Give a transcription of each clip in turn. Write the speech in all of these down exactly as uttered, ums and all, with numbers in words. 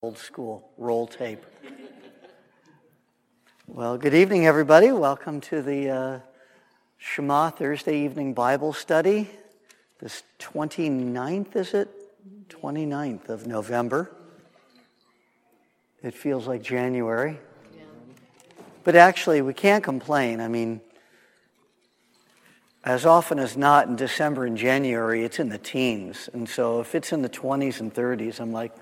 Old school roll tape. Well, good evening, everybody. Welcome to the uh, Shema Thursday evening Bible study. This twenty-ninth, is it? twenty-ninth of November. It feels like January. Yeah. But actually, we can't complain. I mean, as often as not in December and January, it's in the teens. And so if it's in the twenties and thirties, I'm like,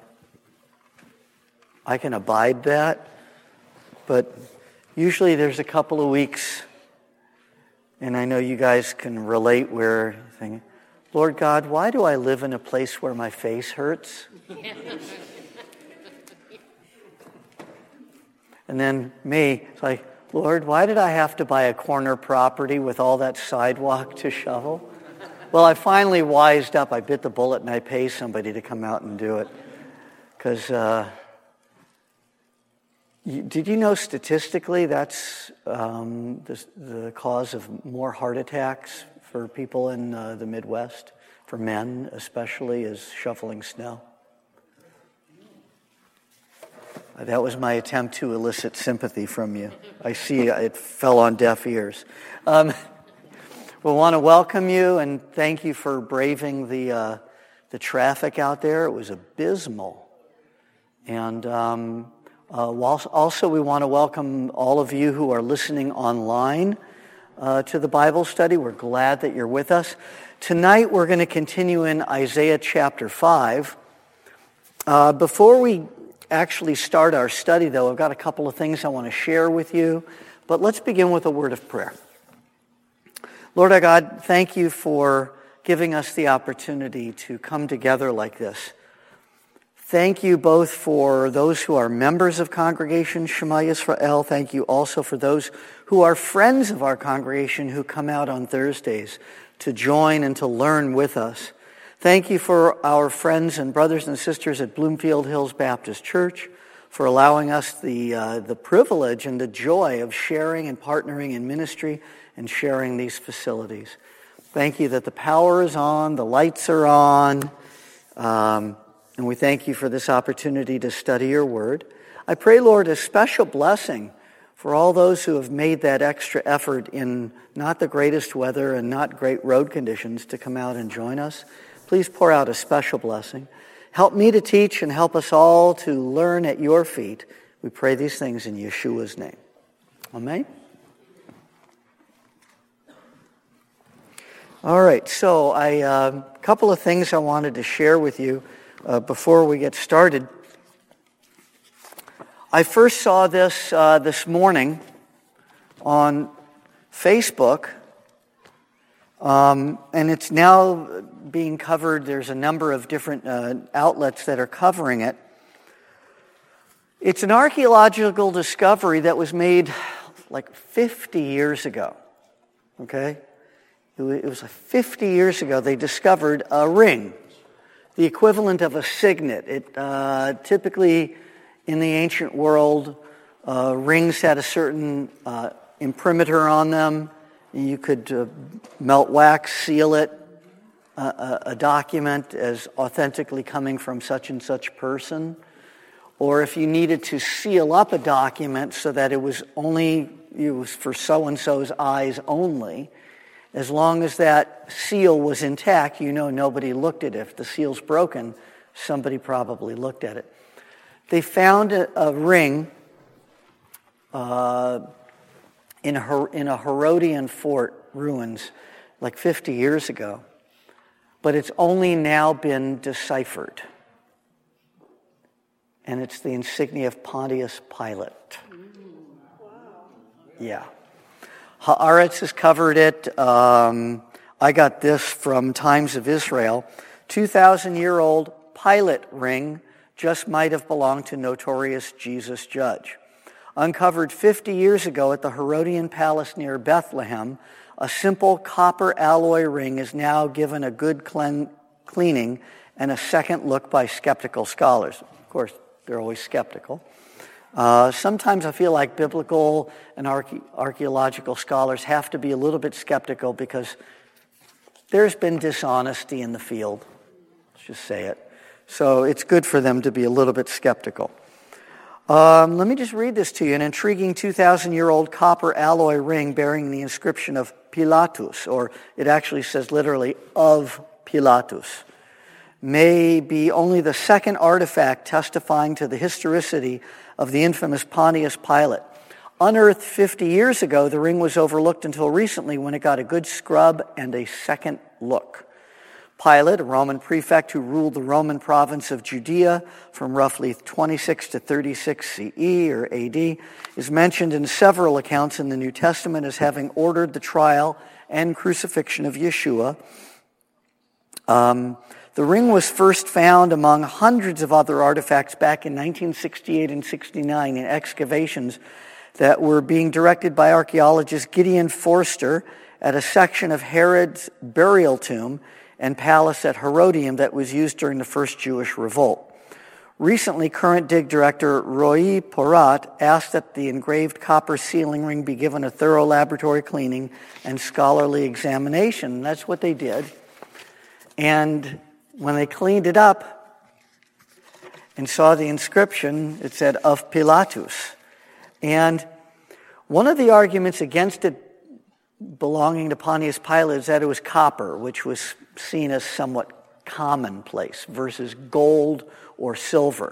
I can abide that, but usually there's a couple of weeks, and I know you guys can relate where you think, Lord God, why do I live in a place where my face hurts? And then me, it's like, Lord, why did I have to buy a corner property with all that sidewalk to shovel? Well, I finally wised up. I bit the bullet and I pay somebody to come out and do it. Because, uh, did you know statistically that's um, the, the cause of more heart attacks for people in uh, the Midwest, for men especially, is shoveling snow? Uh, that was my attempt to elicit sympathy from you. I see it fell on deaf ears. Um, we want to welcome you and thank you for braving the uh, the traffic out there. It was abysmal. And Um, Uh, also, we want to welcome all of you who are listening online uh, to the Bible study. We're glad that you're with us. Tonight, we're going to continue in Isaiah chapter five. Uh, before we actually start our study, though, I've got a couple of things I want to share with you. But let's begin with a word of prayer. Lord our God, thank you for giving us the opportunity to come together like this. Thank you both for those who are members of Congregation Shema Yisrael. Thank you also for those who are friends of our congregation who come out on Thursdays to join and to learn with us. Thank you for our friends and brothers and sisters at Bloomfield Hills Baptist Church for allowing us the uh, the privilege and the joy of sharing and partnering in ministry and sharing these facilities. Thank you that the power is on, the lights are on, um, and we thank you for this opportunity to study your word. I pray, Lord, a special blessing for all those who have made that extra effort in not the greatest weather and not great road conditions to come out and join us. Please pour out a special blessing. Help me to teach and help us all to learn at your feet. We pray these things in Yeshua's name. Amen. All right, so I a uh, couple of things I wanted to share with you Uh, before we get started. I first saw this uh, this morning on Facebook, um, and it's now being covered. There's a number of different uh, outlets that are covering it. It's an archaeological discovery that was made like fifty years ago, okay? It was like fifty years ago they discovered a ring, the equivalent of a signet. It uh, typically, in the ancient world, uh, rings had a certain uh, imprimatur on them. You could uh, melt wax, seal it, uh, a, a document as authentically coming from such and such person. Or if you needed to seal up a document so that it was only it was for so-and-so's eyes only, as long as that seal was intact, you know nobody looked at it. If the seal's broken, somebody probably looked at it. They found a, a ring uh, in, a, in a Herodian fort ruins like fifty years ago, but it's only now been deciphered. And it's the insignia of Pontius Pilate. Yeah. Haaretz has covered it. Um, I got this from Times of Israel. two thousand year old Pilate ring just might have belonged to notorious Jesus judge. Uncovered fifty years ago at the Herodian palace near Bethlehem, a simple copper alloy ring is now given a good clean, cleaning and a second look by skeptical scholars. Of course, they're always skeptical. Uh, sometimes I feel like biblical and archae- archaeological scholars have to be a little bit skeptical because there's been dishonesty in the field. Let's just say it. So it's good for them to be a little bit skeptical. Um, let me just read this to you. An intriguing two thousand year old copper alloy ring bearing the inscription of Pilatus, or it actually says literally of Pilatus, may be only the second artifact testifying to the historicity of the infamous Pontius Pilate. Unearthed fifty years ago, the ring was overlooked until recently when it got a good scrub and a second look. Pilate, a Roman prefect who ruled the Roman province of Judea from roughly twenty-six to thirty-six C E or A D, is mentioned in several accounts in the New Testament as having ordered the trial and crucifixion of Yeshua. Um, the ring was first found among hundreds of other artifacts back in nineteen sixty-eight and sixty-nine in excavations that were being directed by archaeologist Gideon Forster at a section of Herod's burial tomb and palace at Herodium that was used during the first Jewish revolt. Recently, current dig director Roy Porat asked that the engraved copper sealing ring be given a thorough laboratory cleaning and scholarly examination. And that's what they did. And when they cleaned it up and saw the inscription, it said, of Pilatus. And one of the arguments against it belonging to Pontius Pilate is that it was copper, which was seen as somewhat commonplace, versus gold or silver.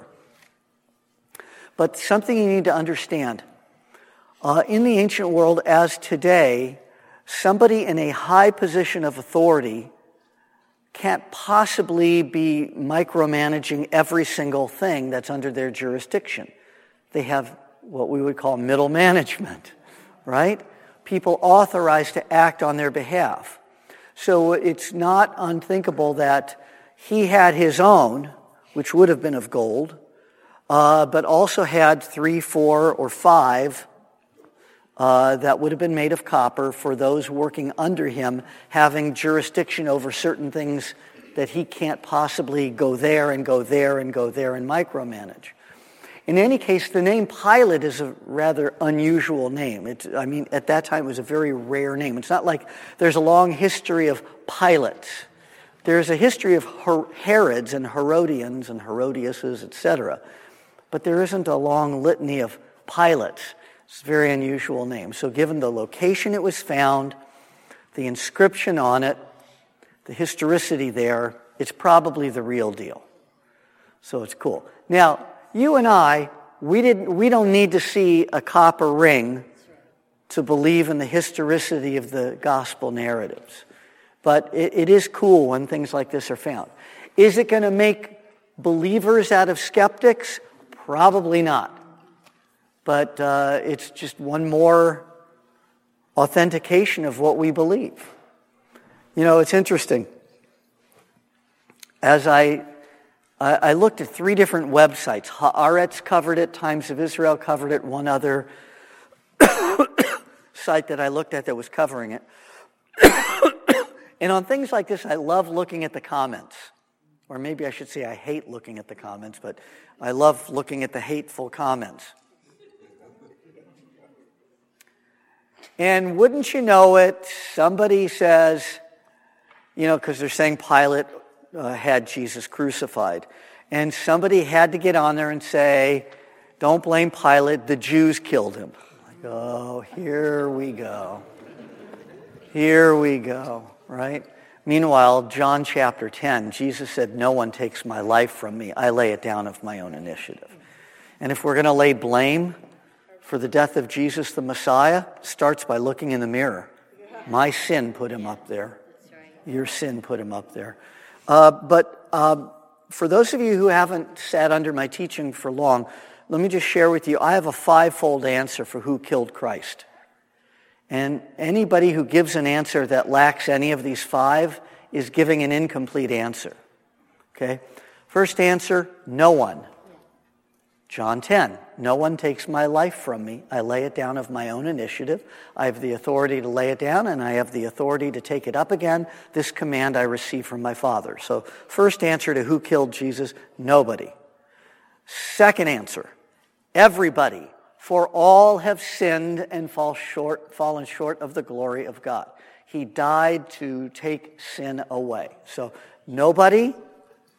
But something you need to understand, uh, in the ancient world as today, somebody in a high position of authority can't possibly be micromanaging every single thing that's under their jurisdiction. They have what we would call middle management, right? People authorized to act on their behalf. So it's not unthinkable that he had his own, which would have been of gold, uh, but also had three, four, or five uh, that would have been made of copper for those working under him, having jurisdiction over certain things that he can't possibly go there and go there and go there and micromanage. In any case, the name Pilate is a rather unusual name. It, I mean, at that time, it was a very rare name. It's not like there's a long history of Pilates. There's a history of Her- Herods and Herodians and Herodiases, et cetera. But there isn't a long litany of Pilates. It's a very unusual name. So given the location it was found, the inscription on it, the historicity there, it's probably the real deal. So it's cool. Now, you and I, we didn't. We don't need to see a copper ring to believe in the historicity of the gospel narratives. But it, it is cool when things like this are found. Is it going to make believers out of skeptics? Probably not. But uh, it's just one more authentication of what we believe. You know, it's interesting. As I... I looked at three different websites. Haaretz covered it, Times of Israel covered it, one other site that I looked at that was covering it. And on things like this, I love looking at the comments. Or maybe I should say I hate looking at the comments, but I love looking at the hateful comments. And wouldn't you know it, somebody says, you know, because they're saying Pilate Uh, had Jesus crucified. And somebody had to get on there and say, don't blame Pilate, the Jews killed him. Like, oh, here we go. Here we go, right? Meanwhile, John chapter ten, Jesus said, no one takes my life from me. I lay it down of my own initiative. And if we're going to lay blame for the death of Jesus the Messiah, it starts by looking in the mirror. My sin put him up there. Your sin put him up there. Uh, but uh, for those of you who haven't sat under my teaching for long, let me just share with you, I have a five-fold answer for who killed Christ. And anybody who gives an answer that lacks any of these five is giving an incomplete answer. Okay? First answer, no one. John ten, no one takes my life from me. I lay it down of my own initiative. I have the authority to lay it down, and I have the authority to take it up again. This command I receive from my Father. So first answer to who killed Jesus, nobody. Second answer, everybody. For all have sinned and fall short, fallen short of the glory of God. He died to take sin away. So nobody,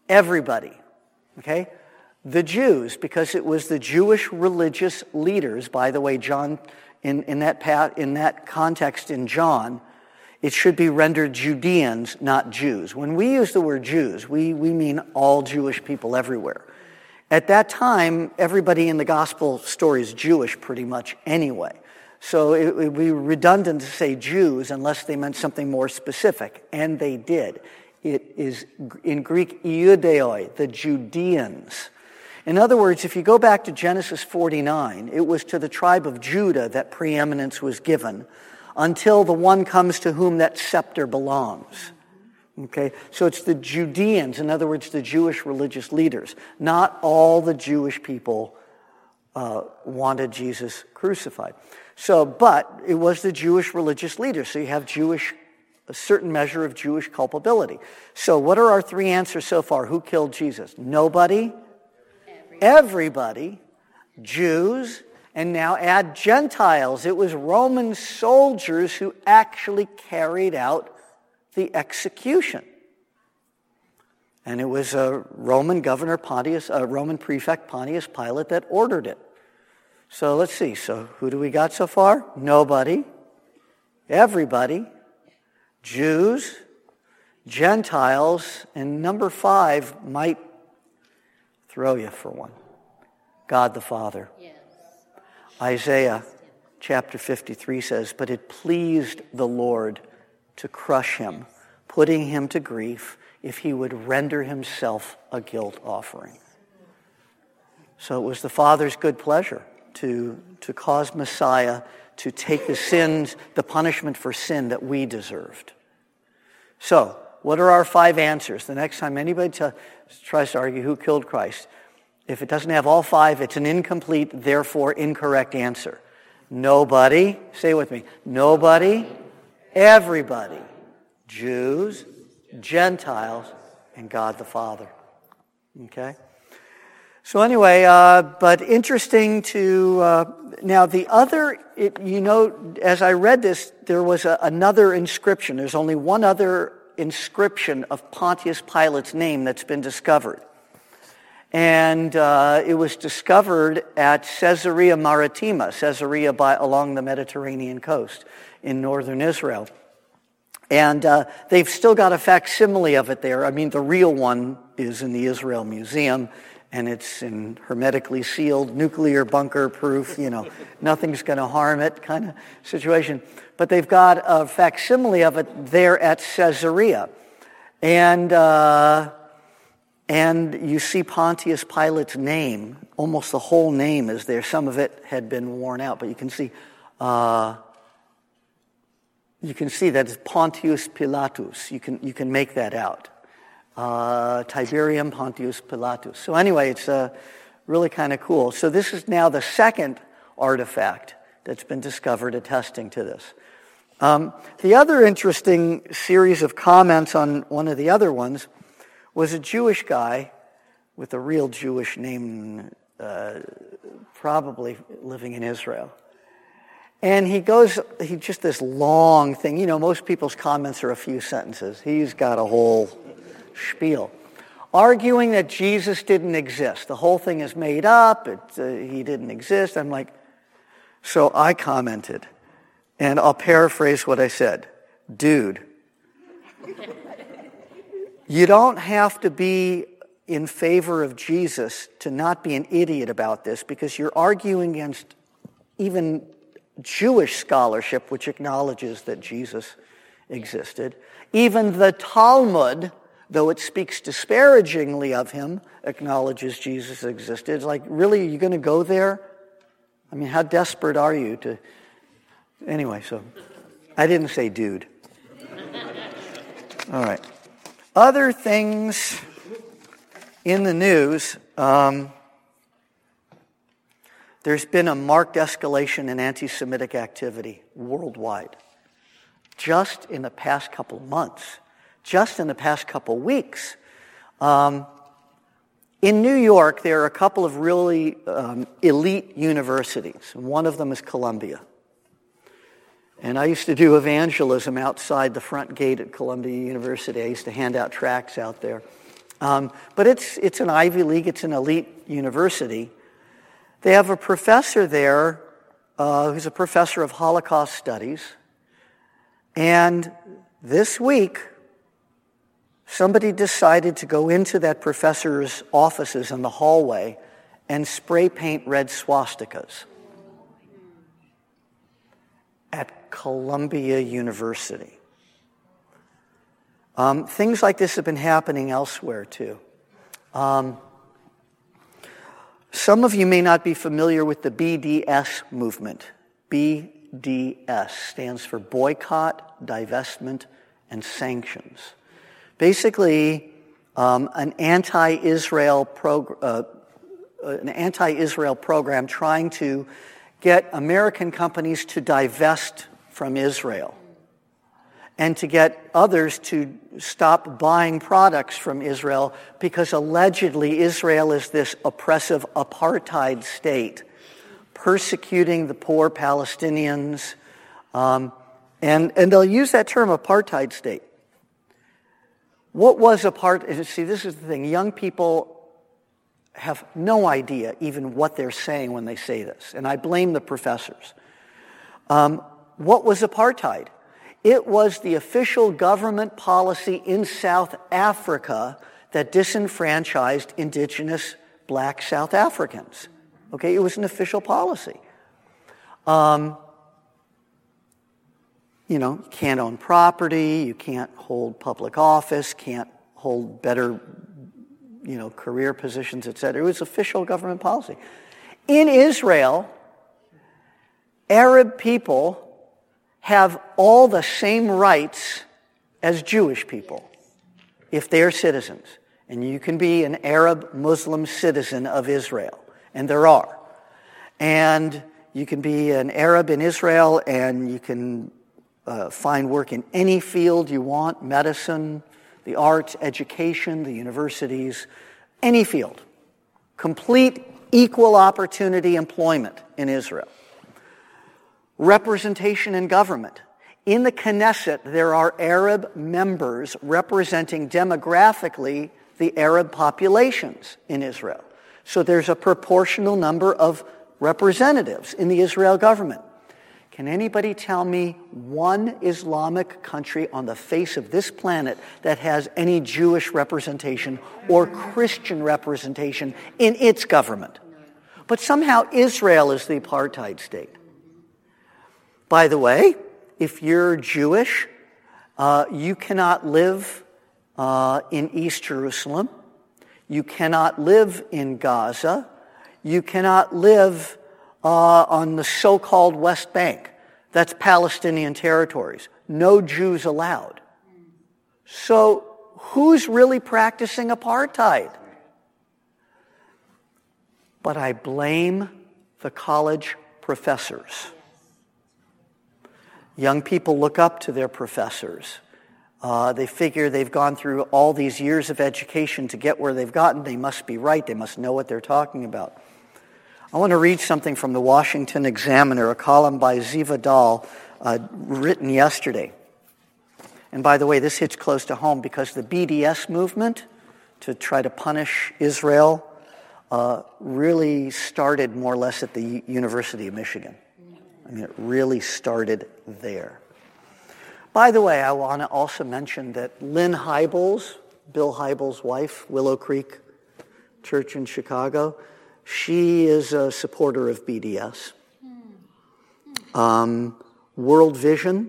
Everybody. Okay? The Jews, because it was the Jewish religious leaders. By the way, John, in, in, that, pat, in that context in John, it should be rendered Judeans, not Jews. When we use the word Jews, we, we mean all Jewish people everywhere. At that time, everybody in the gospel story is Jewish pretty much anyway. So it would be redundant to say Jews unless they meant something more specific, and they did. It is in Greek, Iudeoi, the Judeans. In other words, if you go back to Genesis forty-nine, it was to the tribe of Judah that preeminence was given until the one comes to whom that scepter belongs. Okay, so it's the Judeans, in other words, the Jewish religious leaders. Not all the Jewish people uh, wanted Jesus crucified. So, but it was the Jewish religious leaders. So you have Jewish, a certain measure of Jewish culpability. So what are our three answers so far? Who killed Jesus? Nobody, everybody, everybody Jews, and now add Gentiles. It was Roman soldiers who actually carried out the execution. And it was a Roman governor, Pontius, a Roman prefect, Pontius Pilate, that ordered it. So let's see. So who do we got so far? Nobody. Everybody. Jews. Gentiles. And number five might throw you for one. God the Father. Yes. Isaiah chapter fifty-three says, "But it pleased the Lord to crush him, putting him to grief, if he would render himself a guilt offering." So it was the Father's good pleasure to, to cause Messiah to take the sins, the punishment for sin that we deserved. So, what are our five answers? The next time anybody t- tries to argue who killed Christ, if it doesn't have all five, it's an incomplete, therefore incorrect answer. Nobody, say it with me, nobody, everybody, Jews, Gentiles, and God the Father. Okay? So anyway, uh, but interesting to, uh, now the other, it, you know, as I read this, there was a, another inscription. There's only one other inscription of Pontius Pilate's name that's been discovered. And uh, it was discovered at Caesarea Maritima, Caesarea by, along the Mediterranean coast in northern Israel. And uh, they've still got a facsimile of it there. I mean, the real one is in the Israel Museum, and it's in hermetically sealed, nuclear bunker proof, you know, nothing's going to harm it kind of situation. But they've got a facsimile of it there at Caesarea. And uh, and you see Pontius Pilate's name, almost the whole name is there. Some of it had been worn out, but you can see... Uh, You can see that it's Pontius Pilatus. You can you can make that out. Uh, Tiberium Pontius Pilatus. So anyway, it's uh, really kind of cool. So this is now the second artifact that's been discovered attesting to this. Um, the other interesting series of comments on one of the other ones was a Jewish guy with a real Jewish name, uh, probably living in Israel. And he goes, he just this long thing. You know, most people's comments are a few sentences. He's got a whole spiel. Arguing that Jesus didn't exist. The whole thing is made up. It, uh, he didn't exist. I'm like, so I commented. And I'll paraphrase what I said. Dude, you don't have to be in favor of Jesus to not be an idiot about this, because you're arguing against even Jewish scholarship, which acknowledges that Jesus existed. Even the Talmud, though it speaks disparagingly of him, acknowledges Jesus existed. It's like, really, are you going to go there? I mean, how desperate are you to... Anyway, so I didn't say dude. All right. Other things in the news... Um, There's been a marked escalation in anti-Semitic activity worldwide. Just in the past couple of months, just in the past couple of weeks. Um, in New York, there are a couple of really um, elite universities. One of them is Columbia. And I used to do evangelism outside the front gate at Columbia University. I used to hand out tracts out there. Um, but it's it's an Ivy League, it's an elite university. They have a professor there uh, who's a professor of Holocaust studies. And this week, somebody decided to go into that professor's offices in the hallway and spray paint red swastikas at Columbia University. Um, things like this have been happening elsewhere, too. Um, some of you may not be familiar with the B D S movement. B D S stands for Boycott, Divestment, and Sanctions. Basically, um, an anti-Israel prog- uh, an anti-Israel program trying to get American companies to divest from Israel and to get others to stop buying products from Israel because allegedly Israel is this oppressive apartheid state persecuting the poor Palestinians. Um, and, and they'll use that term, apartheid state. What was apartheid? See, this is the thing. Young people have no idea even what they're saying when they say this. And I blame the professors. Um, what was apartheid? It was the official government policy in South Africa that disenfranchised indigenous black South Africans. Okay, it was an official policy. Um, you know, you can't own property, you can't hold public office, can't hold better, you know, career positions, et cetera. It was official government policy. In Israel, Arab people have all the same rights as Jewish people if they're citizens. And you can be an Arab Muslim citizen of Israel. And there are. And you can be an Arab in Israel and you can uh, find work in any field you want, medicine, the arts, education, the universities, any field. Complete equal opportunity employment in Israel. Representation in government. In the Knesset, there are Arab members representing demographically the Arab populations in Israel. So there's a proportional number of representatives in the Israel government. Can anybody tell me one Islamic country on the face of this planet that has any Jewish representation or Christian representation in its government? But somehow Israel is the apartheid state. By the way, if you're Jewish, uh, you cannot live uh, in East Jerusalem. You cannot live in Gaza. You cannot live uh, on the so-called West Bank. That's Palestinian territories. No Jews allowed. So who's really practicing apartheid? But I blame the college professors. Young people look up to their professors. Uh, they figure they've gone through all these years of education to get where they've gotten. They must be right. They must know what they're talking about. I want to read something from the Washington Examiner, a column by Ziva Dahl, uh, written yesterday. And by the way, this hits close to home because the B D S movement to try to punish Israel uh, really started more or less at the University of Michigan. I mean, it really started there. By the way, I want to also mention that Lynn Hybels, Bill Hybels' wife, Willow Creek Church in Chicago, she is a supporter of B D S. Um, World Vision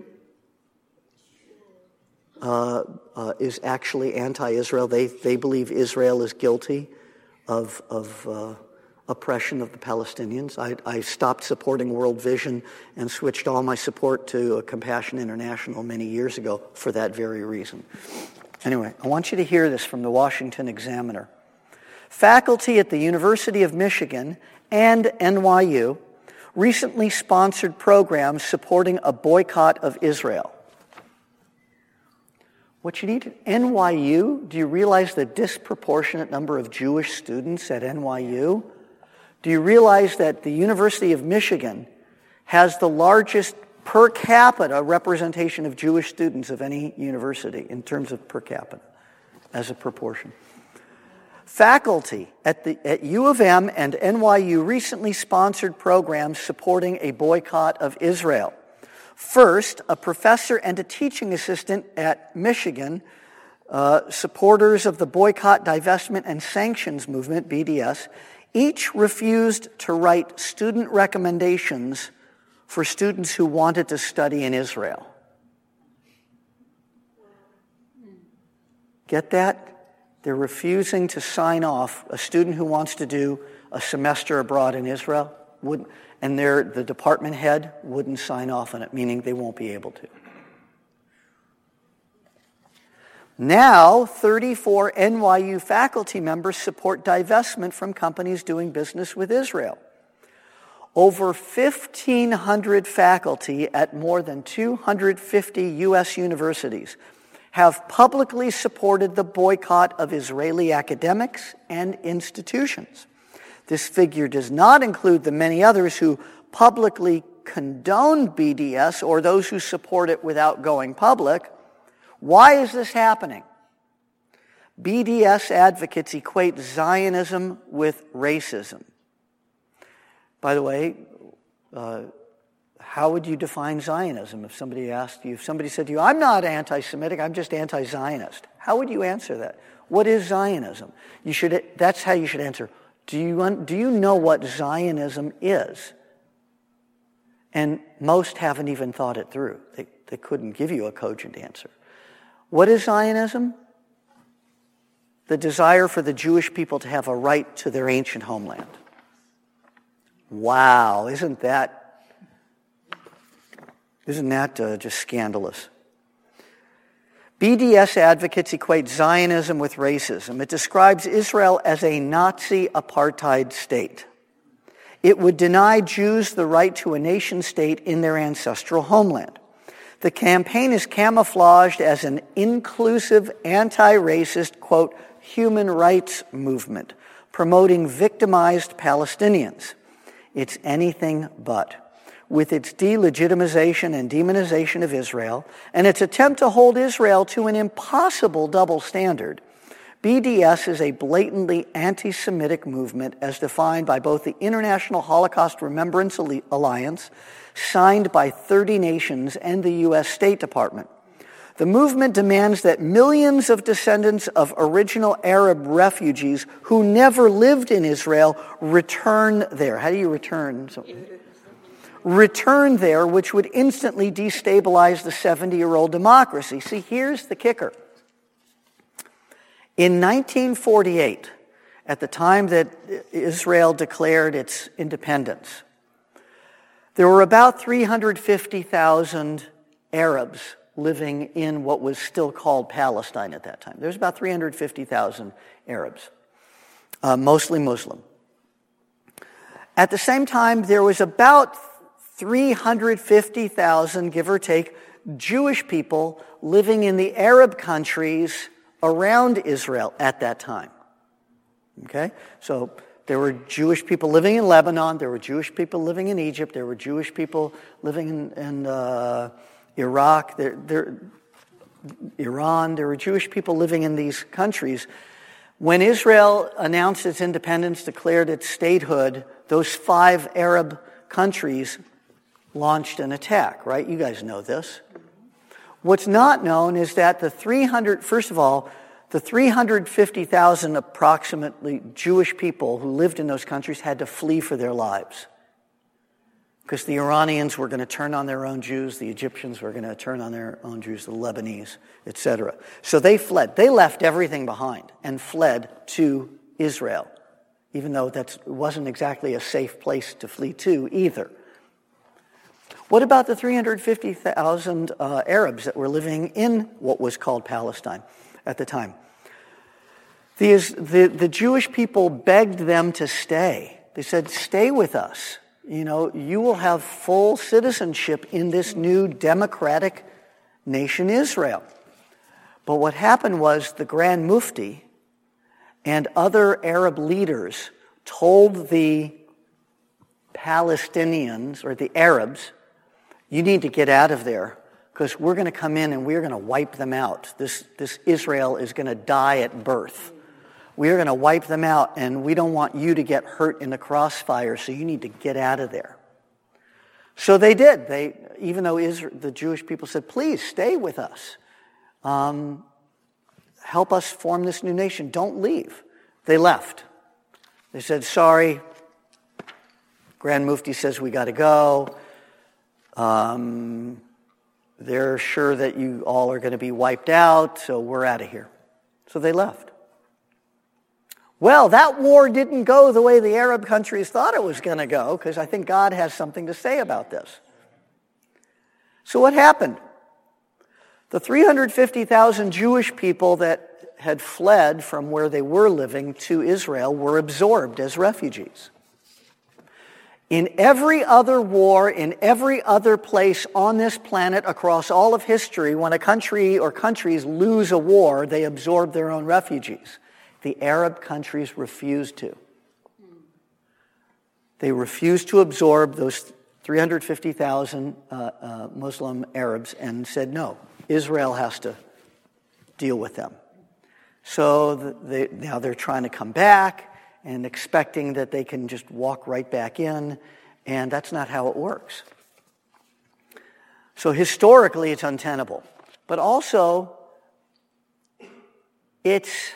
uh, uh, is actually anti-Israel. They they believe Israel is guilty of of uh, oppression of the Palestinians. I, I stopped supporting World Vision and switched all my support to Compassion International many years ago for that very reason. Anyway, I want you to hear this from the Washington Examiner. Faculty at the University of Michigan and N Y U recently sponsored programs supporting a boycott of Israel. What you need, N Y U, do you realize the disproportionate number of Jewish students at N Y U? Do you realize that the University of Michigan has the largest per capita representation of Jewish students of any university in terms of per capita as a proportion? Faculty at, the, at U of M and N Y U recently sponsored programs supporting a boycott of Israel. First, a professor and a teaching assistant at Michigan, uh, supporters of the Boycott, Divestment, and Sanctions Movement, B D S, each refused to write student recommendations for students who wanted to study in Israel. Get that? They're refusing to sign off. A student who wants to do a semester abroad in Israel would, and they're, the department head wouldn't sign off on it, meaning they won't be able to. Now, thirty-four N Y U faculty members support divestment from companies doing business with Israel. Over fifteen hundred faculty at more than two hundred fifty U S universities have publicly supported the boycott of Israeli academics and institutions. This figure does not include the many others who publicly condone B D S or those who support it without going public. Why is this happening? B D S advocates equate Zionism with racism. By the way, uh, how would you define Zionism if somebody asked you, if somebody said to you, I'm not anti-Semitic, I'm just anti-Zionist? How would you answer that? What is Zionism? You should, that's how you should answer. Do you, do you know what Zionism is? And most haven't even thought it through. They, they couldn't give you a cogent answer. What is Zionism? The desire for the Jewish people to have a right to their ancient homeland. Wow, isn't that Isn't that uh, just scandalous? B D S advocates equate Zionism with racism. It describes Israel as a Nazi apartheid state. It would deny Jews the right to a nation state in their ancestral homeland. The campaign is camouflaged as an inclusive, anti-racist, quote, human rights movement, promoting victimized Palestinians. It's anything but. With its delegitimization and demonization of Israel, and its attempt to hold Israel to an impossible double standard, B D S is a blatantly anti-Semitic movement as defined by both the International Holocaust Remembrance Alliance, signed by thirty nations, and the U S State Department. The movement demands that millions of descendants of original Arab refugees who never lived in Israel return there. How do you return? Return there, which would instantly destabilize the seventy-year-old democracy. See, here's the kicker. In nineteen forty-eight, at the time that Israel declared its independence, there were about three hundred fifty thousand Arabs living in what was still called Palestine at that time. There's about three hundred fifty thousand Arabs, uh, mostly Muslim. At the same time, there was about three hundred fifty thousand, give or take, Jewish people living in the Arab countries around Israel at that time. Okay? So there were Jewish people living in Lebanon, there were Jewish people living in Egypt, there were Jewish people living in, in uh, Iraq, there, there, Iran, there were Jewish people living in these countries. When Israel announced its independence, declared its statehood, those five Arab countries launched an attack, right? You guys know this. What's not known is that the three hundred, first of all, the three hundred fifty thousand approximately Jewish people who lived in those countries had to flee for their lives. Because the Iranians were going to turn on their own Jews, the Egyptians were going to turn on their own Jews, the Lebanese, et cetera. So they fled. They left everything behind and fled to Israel, even though that wasn't exactly a safe place to flee to either. What about the three hundred fifty thousand uh, Arabs that were living in what was called Palestine at the time? These, the, the Jewish people begged them to stay. They said, stay with us. You know, you will have full citizenship in this new democratic nation Israel. But what happened was the Grand Mufti and other Arab leaders told the Palestinians, or the Arabs, you need to get out of there because we're going to come in and we're going to wipe them out. This, this Israel is going to die at birth. We are going to wipe them out, and we don't want you to get hurt in the crossfire, so you need to get out of there. So they did. They, even though Israel, the Jewish people said, please stay with us. Um, help us form this new nation. Don't leave. They left. They said, sorry, Grand Mufti says we got to go. Um, they're sure that you all are going to be wiped out, so we're out of here. So they left. Well, that war didn't go the way the Arab countries thought it was going to go, because I think God has something to say about this. So what happened? The three hundred fifty thousand Jewish people that had fled from where they were living to Israel were absorbed as refugees. In every other war, in every other place on this planet across all of history, when a country or countries lose a war, they absorb their own refugees. The Arab countries refused to. They refused to absorb those three hundred fifty thousand uh, uh, Muslim Arabs and said, no, Israel has to deal with them. So the, they, now they're trying to come back and expecting that they can just walk right back in, and that's not how it works. So historically, it's untenable. But also, it's,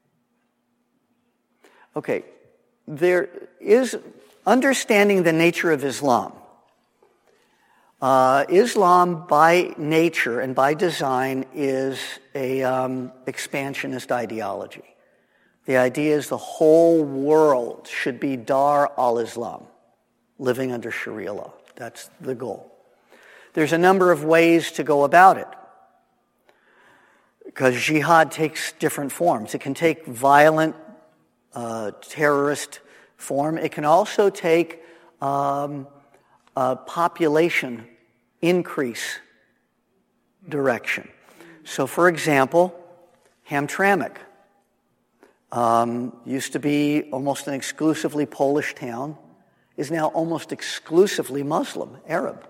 okay, there is understanding the nature of Islam. Uh, Islam, by nature and by design, is a um, expansionist ideology. The idea is the whole world should be Dar al-Islam, living under Sharia law. That's the goal. There's a number of ways to go about it, because jihad takes different forms. It can take violent, uh, terrorist form. It can also take um, a population increase direction. So, for example, Hamtramck um, used to be almost an exclusively Polish town, is now almost exclusively Muslim, Arab.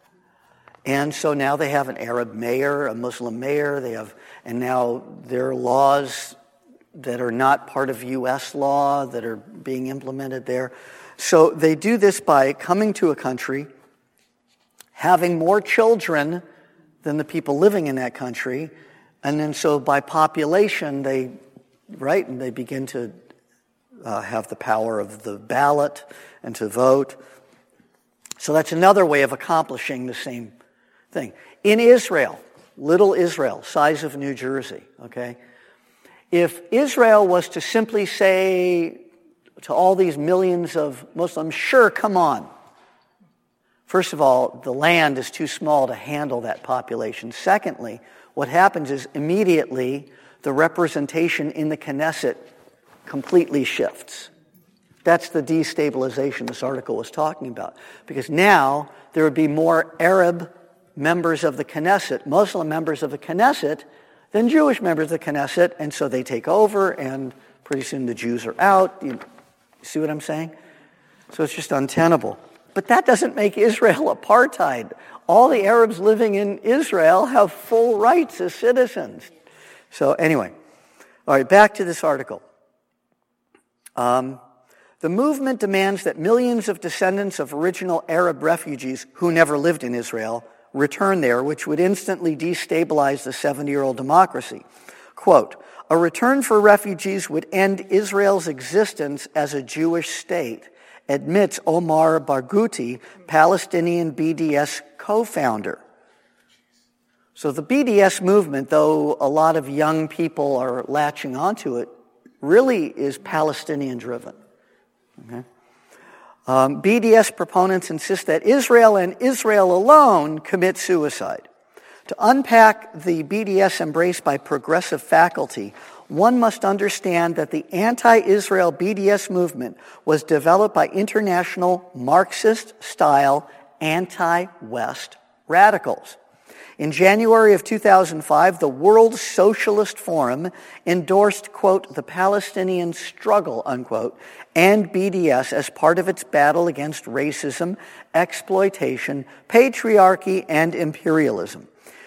And so now they have an Arab mayor, a Muslim mayor, they have, and now there are laws that are not part of U S law that are being implemented there. So they do this by coming to a country, having more children than the people living in that country, and then so by population they, right, and they begin to uh, have the power of the ballot and to vote. So that's another way of accomplishing the same thing. In Israel, little Israel, size of New Jersey, okay? If Israel was to simply say to all these millions of Muslims, sure, come on. First of all, the land is too small to handle that population. Secondly, what happens is immediately the representation in the Knesset completely shifts. That's the destabilization this article was talking about. Because now there would be more Arab members of the Knesset, Muslim members of the Knesset, than Jewish members of the Knesset, and so they take over, and pretty soon the Jews are out. You see what I'm saying? So it's just untenable. But that doesn't make Israel apartheid. All the Arabs living in Israel have full rights as citizens. So anyway, all right, back to this article. Um, the movement demands that millions of descendants of original Arab refugees who never lived in Israel return there, which would instantly destabilize the seventy-year-old democracy. Quote, a return for refugees would end Israel's existence as a Jewish state, admits Omar Barghouti, Palestinian B D S co-founder. So the B D S movement, though a lot of young people are latching onto it, really is Palestinian-driven. Okay? Um, B D S proponents insist that Israel and Israel alone commit suicide. To unpack the B D S embrace by progressive faculty, one must understand that the anti-Israel B D S movement was developed by international Marxist-style anti-West radicals. In January of two thousand five, the World Socialist Forum endorsed, quote, the Palestinian struggle, unquote, and B D S as part of its battle against racism, exploitation, patriarchy, and imperialism.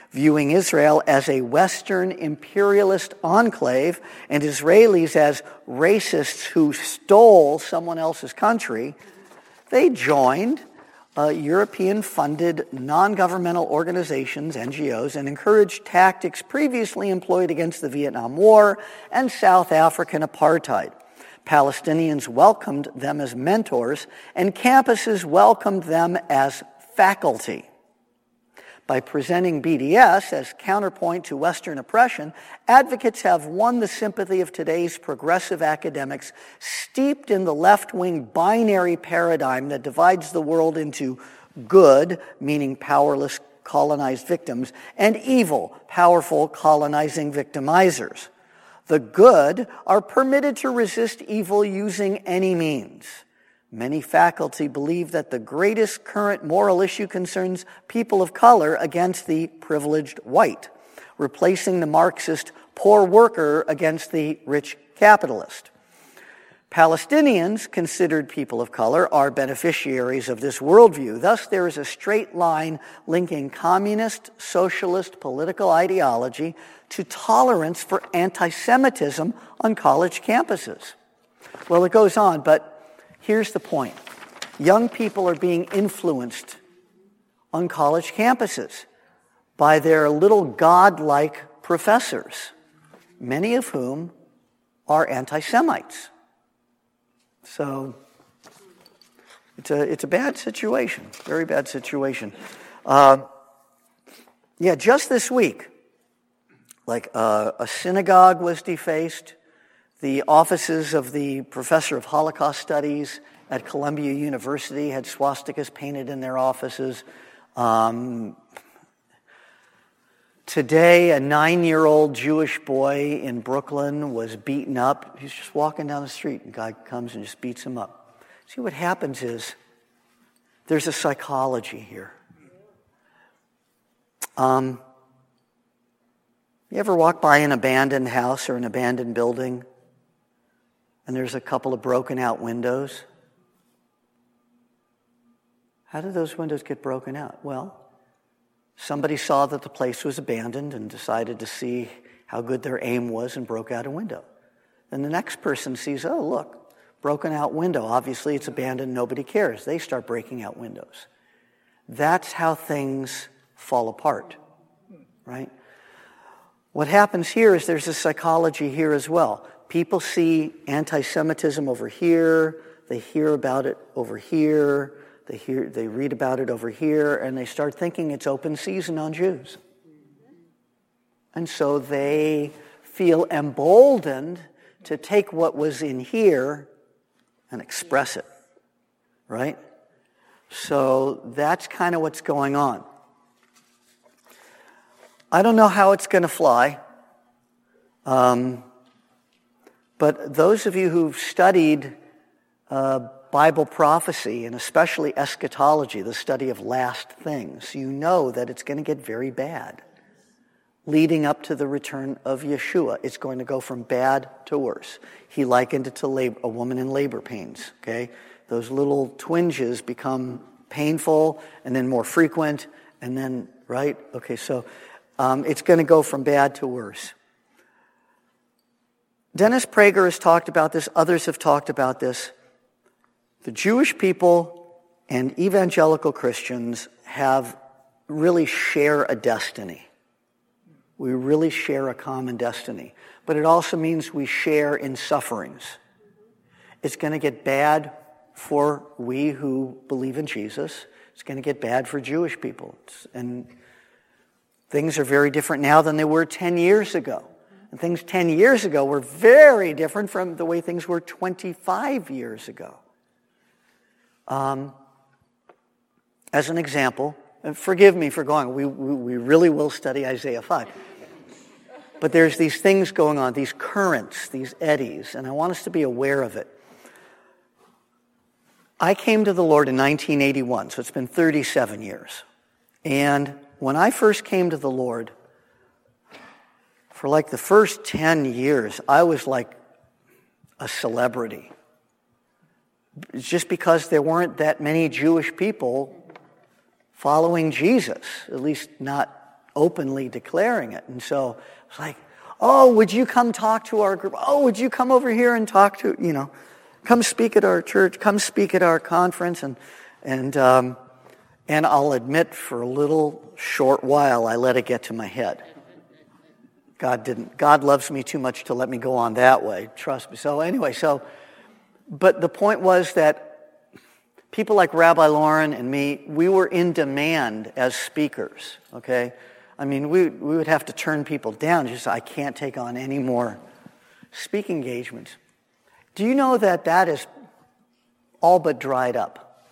viewing Israel as a Western imperialist enclave and Israelis as racists who stole someone else's country, they joined uh, European-funded non-governmental organizations, N G Os, and encouraged tactics previously employed against the Vietnam War and South African apartheid. Palestinians welcomed them as mentors, and campuses welcomed them as faculty. By presenting B D S as counterpoint to Western oppression, advocates have won the sympathy of today's progressive academics steeped in the left-wing binary paradigm that divides the world into good, meaning powerless colonized victims, and evil, powerful colonizing victimizers. The good are permitted to resist evil using any means. Many faculty believe that the greatest current moral issue concerns people of color against the privileged white, replacing the Marxist poor worker against the rich capitalist. Palestinians, considered people of color, are beneficiaries of this worldview. Thus, there is a straight line linking communist, socialist, political ideology to tolerance for anti-Semitism on college campuses. Well, it goes on, but here's the point. Young people are being influenced on college campuses by their little godlike professors, many of whom are anti-Semites. So it's a it's a bad situation, very bad situation. Uh, yeah, just this week, like uh, a synagogue was defaced. The offices of the professor of Holocaust studies at Columbia University had swastikas painted in their offices. Um, today, a nine-year-old Jewish boy in Brooklyn was beaten up. He's just walking down the street, and a guy comes and just beats him up. See, what happens is there's a psychology here. Um, you ever walk by an abandoned house or an abandoned building, and there's a couple of broken out windows? How did those windows get broken out? Well, somebody saw that the place was abandoned and decided to see how good their aim was and broke out a window. Then the next person sees, oh, look, broken out window. Obviously it's abandoned, nobody cares. They start breaking out windows. That's how things fall apart, right? What happens here is there's a psychology here as well. People see anti-Semitism over here, they hear about it over here, they hear, they read about it over here, and they start thinking it's open season on Jews. And so they feel emboldened to take what was in here and express it, right? So that's kind of what's going on. I don't know how it's going to fly. Um, But those of you who've studied uh, Bible prophecy, and especially eschatology, the study of last things, you know that it's going to get very bad. Leading up to the return of Yeshua, it's going to go from bad to worse. He likened it to labor, a woman in labor pains, okay? Those little twinges become painful and then more frequent, and then, right? Okay, so um, it's going to go from bad to worse. Dennis Prager has talked about this. Others have talked about this. The Jewish people and evangelical Christians have really share a destiny. We really share a common destiny. But it also means we share in sufferings. It's going to get bad for we who believe in Jesus. It's going to get bad for Jewish people. And things are very different now than they were ten years ago. And things ten years ago were very different from the way things were twenty-five years ago. Um, as an example, and forgive me for going, we, we, we really will study Isaiah five. But there's these things going on, these currents, these eddies, and I want us to be aware of it. I came to the Lord in nineteen eighty-one, so it's been thirty-seven years. And when I first came to the Lord, for like the first ten years, I was like a celebrity. It's just because there weren't that many Jewish people following Jesus, at least not openly declaring it. And so it's like, oh, would you come talk to our group? Oh, would you come over here and talk to, you know, come speak at our church, come speak at our conference. And and um, and I'll admit, for a little short while, I let it get to my head. God didn't. God loves me too much to let me go on that way. Trust me. So anyway, so, but the point was that people like Rabbi Lauren and me, we were in demand as speakers, okay? I mean, we we would have to turn people down. Just, I can't take on any more speaking engagements. Do you know that that is all but dried up?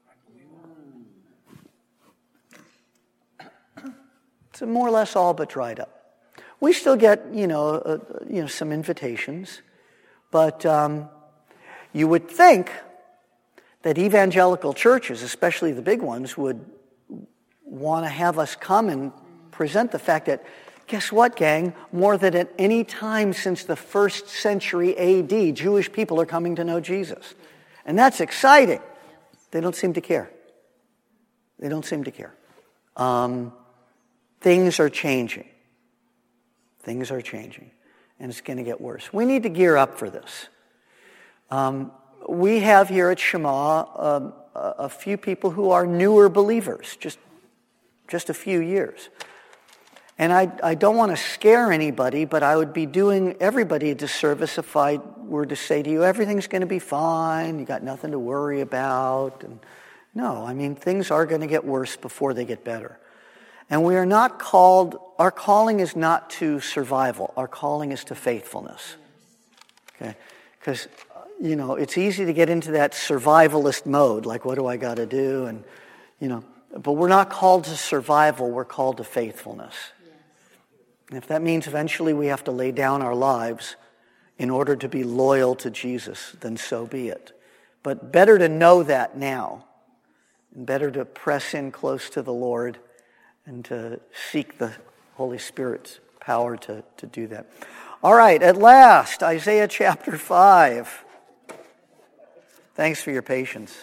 It's more or less all but dried up. We still get, you know, uh, you know, some invitations, but um, you would think that evangelical churches, especially the big ones, would want to have us come and present the fact that, guess what, gang? More than at any time since the first century A D, Jewish people are coming to know Jesus. And that's exciting. They don't seem to care. They don't seem to care. Um, things are changing. Things are changing. And it's going to get worse. We need to gear up for this. Um, we have here at Shema um, a, a few people who are newer believers, just, just a few years. And I, I don't want to scare anybody, but I would be doing everybody a disservice if I were to say to you, everything's going to be fine, you got nothing to worry about. And no, I mean, things are going to get worse before they get better. And we are not called, our calling is not to survival, our calling is to faithfulness. Okay? Because, you know, it's easy to get into that survivalist mode, like, what do I got to do? And, you know, but we're not called to survival, we're called to faithfulness. And if that means eventually we have to lay down our lives in order to be loyal to Jesus, then so be it. But better to know that now, and better to press in close to the Lord and to seek the Holy Spirit's power to, to do that. All right, at last, Isaiah chapter five. Thanks for your patience.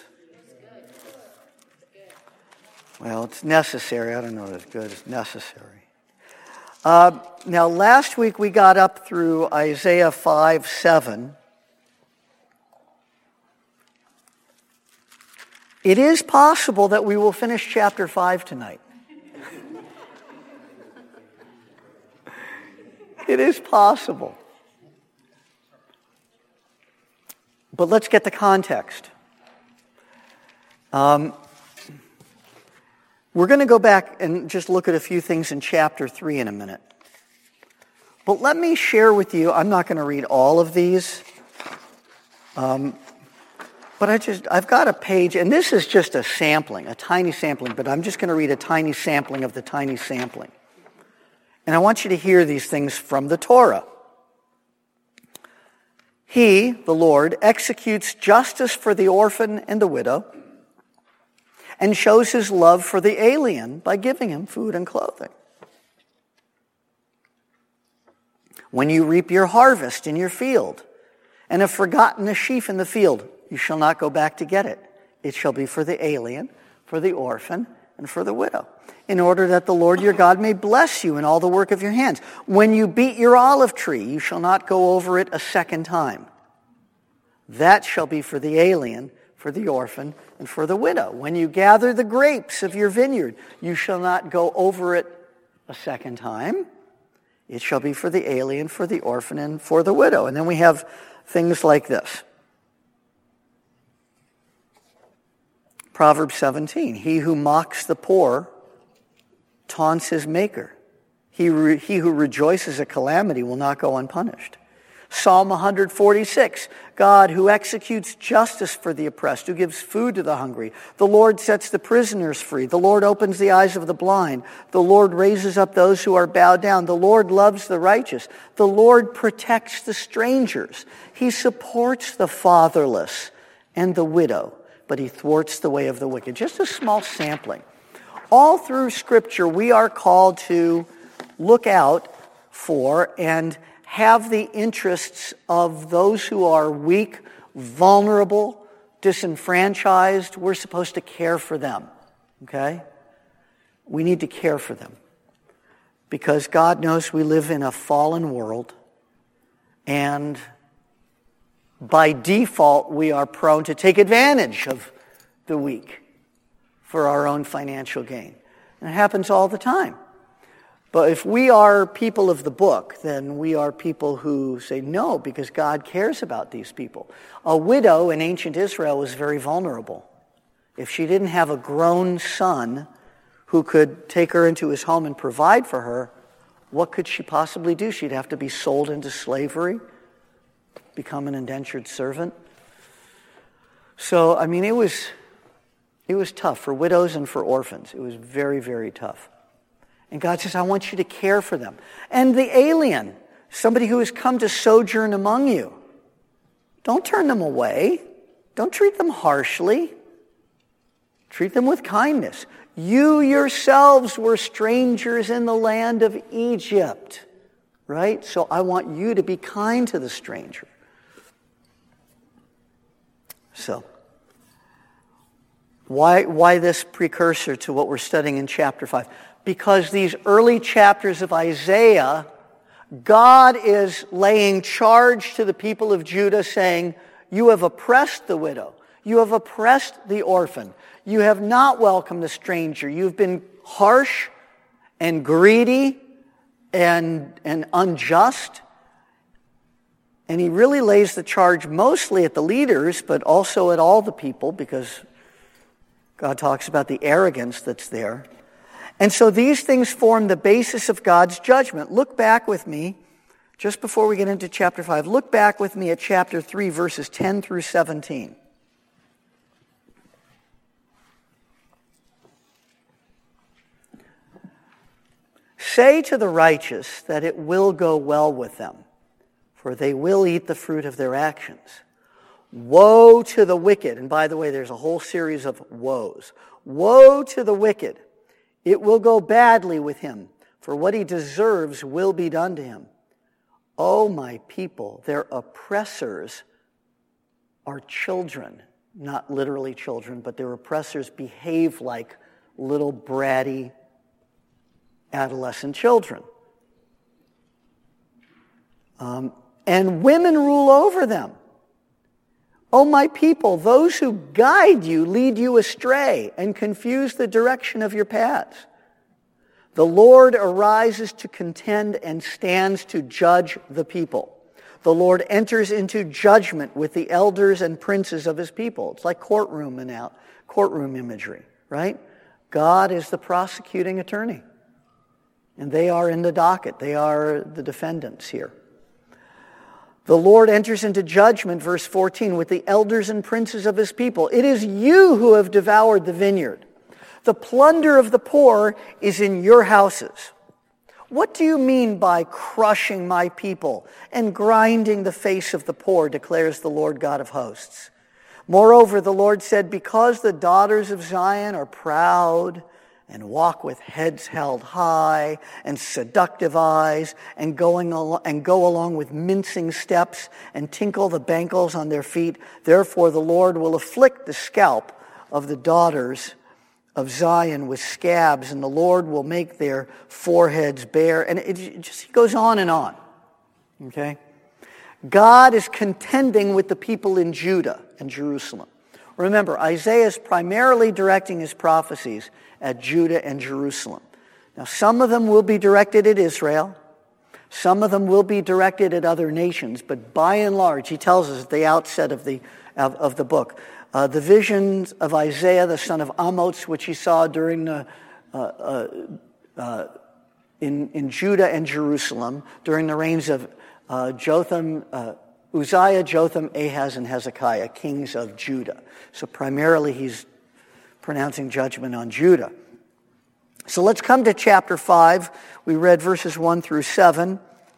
Well, it's necessary. I don't know if it's good. It's necessary. Uh, now, last week we got up through Isaiah five seven. It is possible that we will finish chapter five tonight. It is possible. But let's get the context. Um, we're going to go back and just look at a few things in chapter three in a minute. But let me share with you, I'm not going to read all of these. Um, but I just, I've got a page, and this is just a sampling, a tiny sampling, but I'm just going to read a tiny sampling of the tiny sampling. And I want you to hear these things from the Torah. He, the Lord, executes justice for the orphan and the widow and shows his love for the alien by giving him food and clothing. When you reap your harvest in your field and have forgotten a sheaf in the field, you shall not go back to get it. It shall be for the alien, for the orphan, and for the widow, in order that the Lord your God may bless you in all the work of your hands. When you beat your olive tree, you shall not go over it a second time. That shall be for the alien, for the orphan, and for the widow. When you gather the grapes of your vineyard, you shall not go over it a second time. It shall be for the alien, for the orphan, and for the widow. And then we have things like this. Proverbs seventeen, he who mocks the poor taunts his maker. He, re, he who rejoices at calamity will not go unpunished. Psalm one forty-six, God who executes justice for the oppressed, who gives food to the hungry. The Lord sets the prisoners free. The Lord opens the eyes of the blind. The Lord raises up those who are bowed down. The Lord loves the righteous. The Lord protects the strangers. He supports the fatherless and the widow, but he thwarts the way of the wicked. Just a small sampling. All through Scripture, we are called to look out for and have the interests of those who are weak, vulnerable, disenfranchised. We're supposed to care for them, okay? We need to care for them. because God knows we live in a fallen world, and by default we are prone to take advantage of the weak for our own financial gain. And it happens all the time. But if we are people of the book, then we are people who say no, because God cares about these people. A widow in ancient Israel was very vulnerable. If she didn't have a grown son who could take her into his home and provide for her, what could she possibly do? She'd have to be sold into slavery, become an indentured servant. So, I mean, it was, it was tough for widows and for orphans. It was very, very tough. And God says, I want you to care for them. And the alien, somebody who has come to sojourn among you, don't turn them away. Don't treat them harshly. Treat them with kindness. You yourselves were strangers in the land of Egypt, right? So I want you to be kind to the stranger. So, why, why this precursor to what we're studying in chapter five? Because these early chapters of Isaiah, God is laying charge to the people of Judah, saying, you have oppressed the widow. You have oppressed the orphan. You have not welcomed the stranger. You've been harsh and greedy and, and unjust. And he really lays the charge mostly at the leaders, but also at all the people, because God talks about the arrogance that's there. And so these things form the basis of God's judgment. Look back with me, just before we get into chapter five, look back with me at chapter three, verses ten through seventeen. Say to the righteous that it will go well with them, for they will eat the fruit of their actions. Woe to the wicked. And by the way, there's a whole series of woes. Woe to the wicked. It will go badly with him, for what he deserves will be done to him. Oh, my people, their oppressors are children. Not literally children, but their oppressors behave like little bratty adolescent children. Um, and women rule over them. Oh, my people, those who guide you lead you astray and confuse the direction of your paths. The Lord arises to contend and stands to judge the people. The Lord enters into judgment with the elders and princes of his people. It's like courtroom and out, courtroom imagery, right? God is the prosecuting attorney. And they are in the docket. They are the defendants here. The Lord enters into judgment, verse fourteen, with the elders and princes of his people. It is you who have devoured the vineyard. The plunder of the poor is in your houses. What do you mean by crushing my people and grinding the face of the poor, declares the Lord God of hosts. Moreover, the Lord said, because the daughters of Zion are proud and walk with heads held high and seductive eyes and going al- and go along with mincing steps and tinkle the bangles on their feet. Therefore the Lord will afflict the scalp of the daughters of Zion with scabs, and the Lord will make their foreheads bare. And it just goes on and on. Okay? God is contending with the people in Judah and Jerusalem. Remember, Isaiah is primarily directing his prophecies at Judah and Jerusalem. Now, some of them will be directed at Israel. Some of them will be directed at other nations. But by and large, he tells us at the outset of the, of, of the book, uh, the visions of Isaiah, the son of Amoz, which he saw during the, uh, uh, uh, in, in Judah and Jerusalem, during the reigns of uh, Jotham, uh, Uzziah, Jotham, Ahaz, and Hezekiah, kings of Judah. So primarily he's pronouncing judgment on Judah. So let's come to chapter five. We read verses one through seven.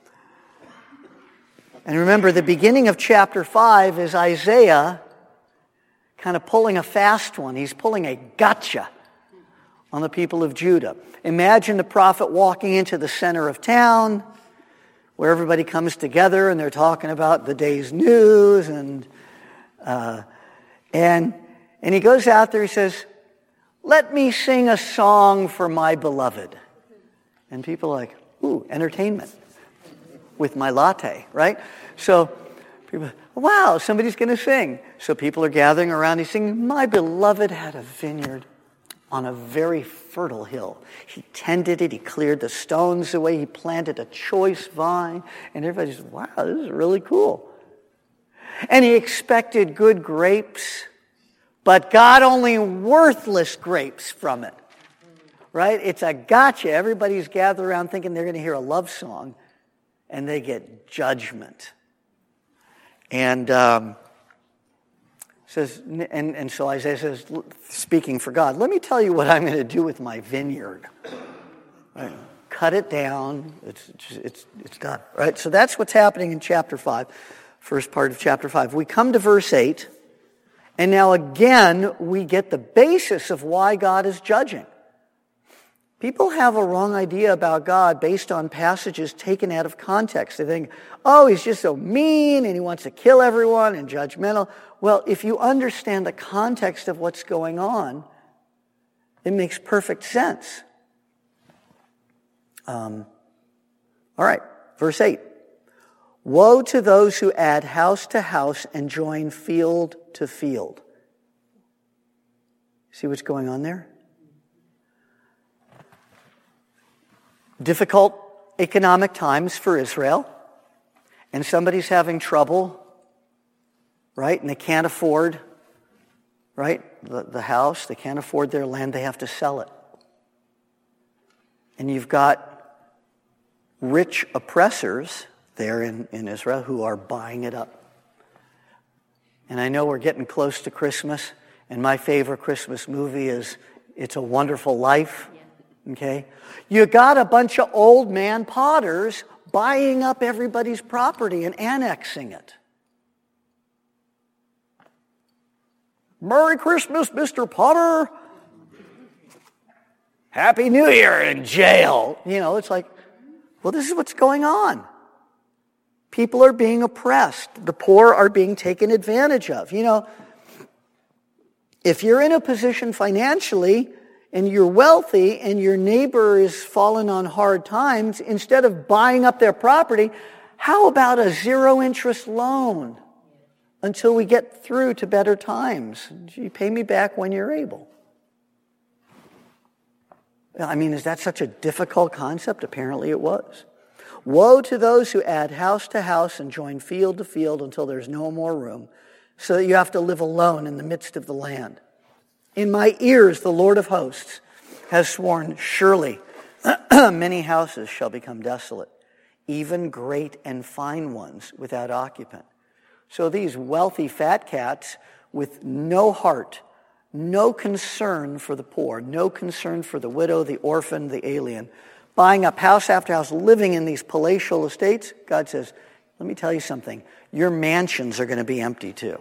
And remember, the beginning of chapter five is Isaiah kind of pulling a fast one. He's pulling a gotcha on the people of Judah. Imagine the prophet walking into the center of town where everybody comes together and they're talking about the day's news. And, uh, and, and he goes out there, he says, let me sing a song for my beloved. And people are like, ooh, entertainment with my latte, right? So people, wow, somebody's going to sing. So people are gathering around. He's singing, my beloved had a vineyard on a very fertile hill. He tended it. He cleared the stones away. He planted a choice vine. And everybody's, wow, this is really cool. And he expected good grapes, but got only worthless grapes from it. Right? It's a gotcha. Everybody's gathered around thinking they're going to hear a love song, and they get judgment. And um, says, and, and so Isaiah says, speaking for God, let me tell you what I'm going to do with my vineyard. Right? Cut it down. It's, it's, it's done. Right? So that's what's happening in chapter five, first part of chapter five. We come to verse eight, and now again we get the basis of why God is judging. People have a wrong idea about God based on passages taken out of context. They think, oh, he's just so mean and he wants to kill everyone and judgmental. Well, if you understand the context of what's going on, it makes perfect sense. Um, all right, verse eight. Woe to those who add house to house and join field to field. See what's going on there? Difficult economic times for Israel, and somebody's having trouble, right? And they can't afford, right, the, the house. They can't afford their land. They have to sell it. And you've got rich oppressors there in, in Israel who are buying it up. And I know we're getting close to Christmas, and my favorite Christmas movie is It's a Wonderful Life. Okay? You got a bunch of old man potters buying up everybody's property and annexing it. Merry Christmas, Mister Potter. Happy New Year in jail. You know, it's like, well, this is what's going on. People are being oppressed. The poor are being taken advantage of. You know, if you're in a position financially and you're wealthy and your neighbor is fallen on hard times, instead of buying up their property, how about a zero-interest loan until we get through to better times? You pay me back when you're able. I mean, is that such a difficult concept? Apparently it was. Woe to those who add house to house and join field to field until there's no more room, so that you have to live alone in the midst of the land. In my ears, the Lord of hosts has sworn, surely many houses shall become desolate, even great and fine ones without occupant. So these wealthy fat cats with no heart, no concern for the poor, no concern for the widow, the orphan, the alien, buying up house after house, living in these palatial estates, God says, let me tell you something, your mansions are going to be empty too.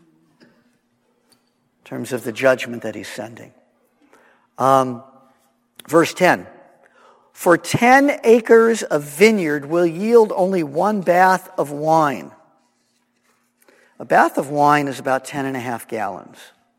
In terms of the judgment that he's sending. Um, verse ten. For ten acres of vineyard will yield only one bath of wine. A bath of wine is about ten and a half gallons.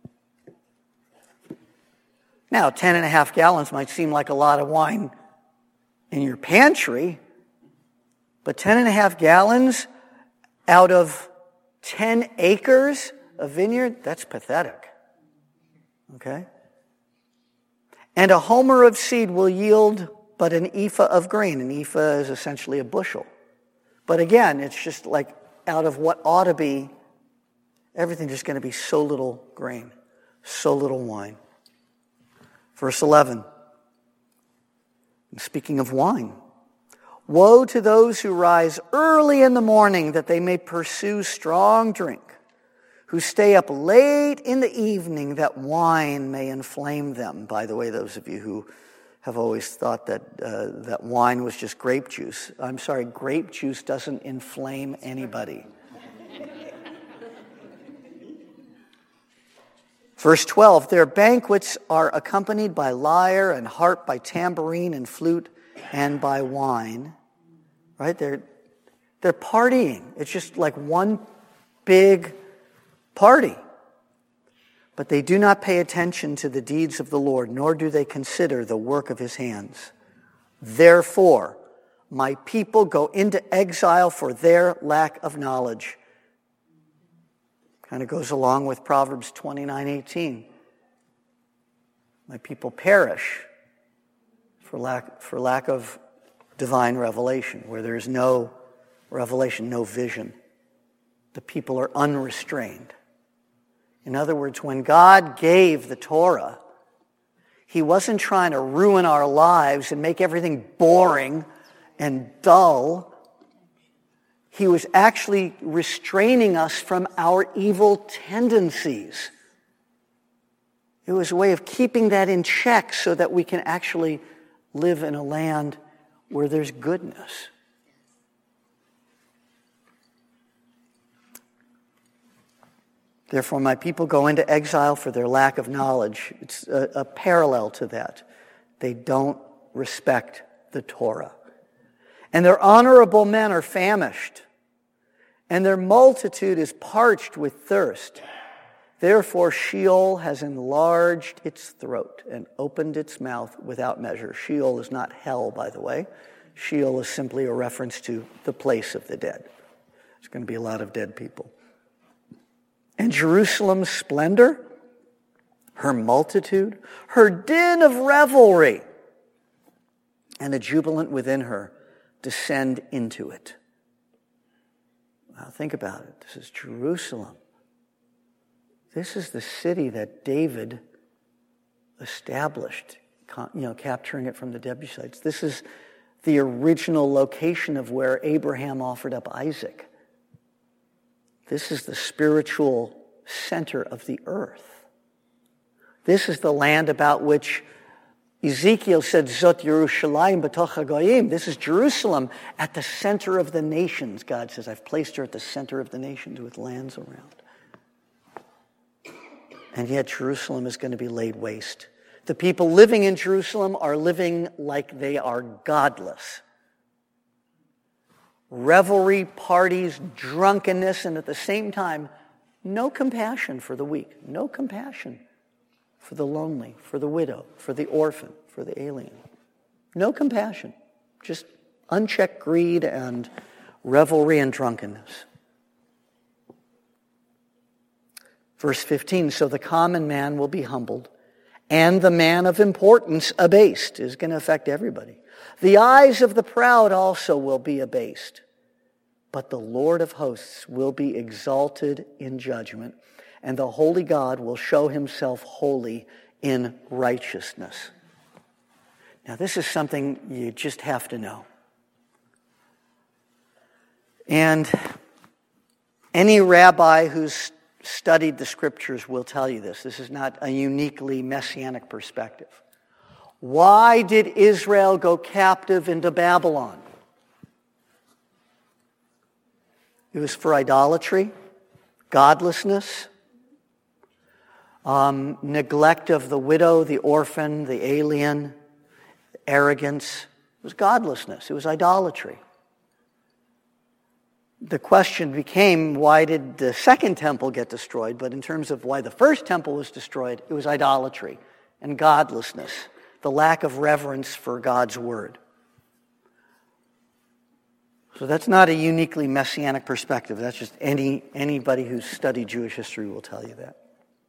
Now, ten and a half gallons might seem like a lot of wine in your pantry, but ten and a half gallons out of ten acres of vineyard, that's pathetic. Okay? And a homer of seed will yield but an ephah of grain. An ephah is essentially a bushel. But again, it's just like out of what ought to be, everything just going to be so little grain, so little wine. Verse eleven. Speaking of wine, woe to those who rise early in the morning that they may pursue strong drink, who stay up late in the evening that wine may inflame them. By the way, those of you who have always thought that uh, that wine was just grape juice, I'm sorry, grape juice doesn't inflame anybody. Verse twelve, their banquets are accompanied by lyre and harp, by tambourine and flute, and by wine. Right? They're, they're partying. It's just like one big party. But they do not pay attention to the deeds of the Lord, nor do they consider the work of his hands. Therefore, my people go into exile for their lack of knowledge. Kind of goes along with Proverbs twenty-nine eighteen. My people perish for lack, for lack of divine revelation. Where there is no revelation, no vision, the people are unrestrained. In other words, when God gave the Torah, he wasn't trying to ruin our lives and make everything boring and dull. He was actually restraining us from our evil tendencies. It was a way of keeping that in check so that we can actually live in a land where there's goodness. Therefore, my people go into exile for their lack of knowledge. It's a, a parallel to that. They don't respect the Torah. And their honorable men are famished, and their multitude is parched with thirst. Therefore, Sheol has enlarged its throat and opened its mouth without measure. Sheol is not hell, by the way. Sheol is simply a reference to the place of the dead. There's going to be a lot of dead people. And Jerusalem's splendor, her multitude, her din of revelry, and the jubilant within her descend into it. Now think about it. This is Jerusalem. This is the city that David established, you know, capturing it from the Jebusites. This is the original location of where Abraham offered up Isaac. This is the spiritual center of the earth. This is the land about which Ezekiel said, Zot Yerushalayim b'toch hagoyim. This is Jerusalem at the center of the nations. God says, I've placed her at the center of the nations with lands around. And yet Jerusalem is going to be laid waste. The people living in Jerusalem are living like they are godless. Revelry, parties, drunkenness, and at the same time, no compassion for the weak, no compassion for the lonely, for the widow, for the orphan, for the alien. No compassion, just unchecked greed and revelry and drunkenness. Verse fifteen, so the common man will be humbled, and the man of importance abased. Is going to affect everybody. The eyes of the proud also will be abased, but the Lord of hosts will be exalted in judgment, and the holy God will show himself holy in righteousness. Now, this is something you just have to know. And any rabbi who's studied the scriptures will tell you this. This is not a uniquely messianic perspective. Why did Israel go captive into Babylon? It was for idolatry, godlessness, um, neglect of the widow, the orphan, the alien, arrogance. It was godlessness. It was idolatry. The question became, why did the second temple get destroyed? But in terms of why the first temple was destroyed, it was idolatry and godlessness, the lack of reverence for God's word. So that's not a uniquely messianic perspective. That's just any anybody who's studied Jewish history will tell you that.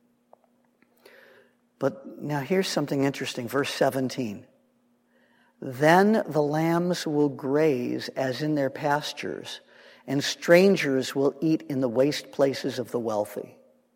But now here's something interesting. Verse seventeen. Then the lambs will graze as in their pastures, and strangers will eat in the waste places of the wealthy.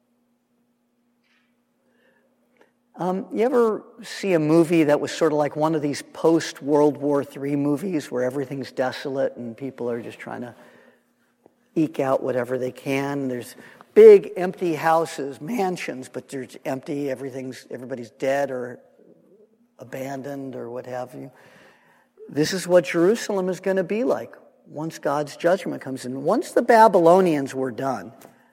Um, you ever see a movie that was sort of like one of these post-World War Three movies where everything's desolate and people are just trying to eke out whatever they can? There's big empty houses, mansions, but they're empty. Everything's everybody's dead or abandoned or what have you. This is what Jerusalem is going to be like once God's judgment comes in. Once the Babylonians were done,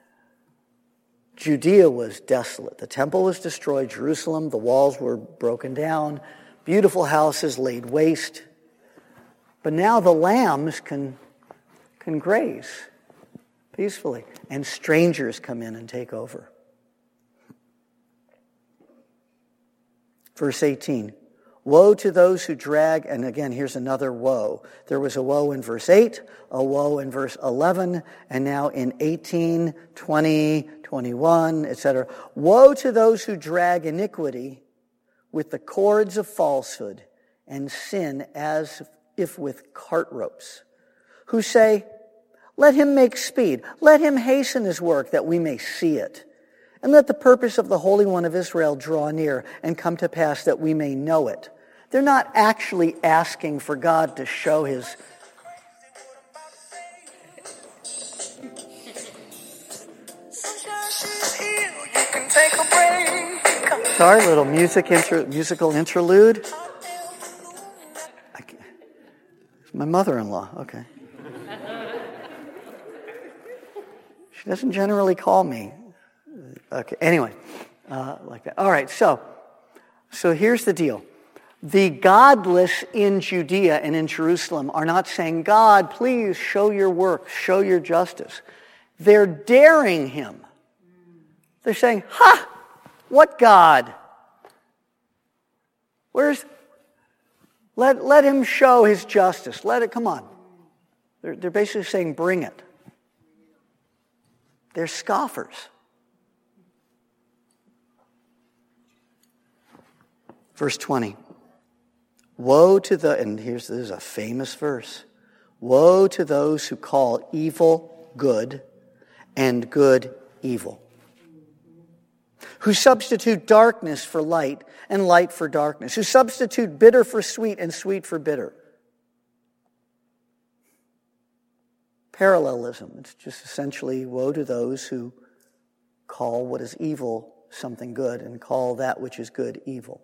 Judea was desolate. The temple was destroyed. Jerusalem, the walls were broken down. Beautiful houses laid waste. But now the lambs can, can graze peacefully, and strangers come in and take over. Verse eighteen, Woe to those who drag, and again, here's another woe. There was a woe in verse eight, a woe in verse eleven, and now in eighteen, twenty, twenty-one, et cetera. Woe to those who drag iniquity with the cords of falsehood and sin as if with cart ropes, who say, let him make speed, let him hasten his work that we may see it. And let the purpose of the Holy One of Israel draw near and come to pass that we may know it. They're not actually asking for God to show his... Sorry, little music inter, musical interlude. I can't, it's my mother-in-law, okay. She doesn't generally call me. Okay, anyway, uh, like that. All right, so, so here's the deal. The godless in Judea and in Jerusalem are not saying, God, please show your work, show your justice. They're daring him. They're saying, ha, what God? Where's, let, let him show his justice. Let it, come on. They're, they're basically saying, bring it. They're scoffers. Verse twenty. Woe to the, and here's this is a famous verse. Woe to those who call evil good and good evil, who substitute darkness for light and light for darkness, who substitute bitter for sweet and sweet for bitter. Parallelism. It's just essentially woe to those who call what is evil something good and call that which is good evil.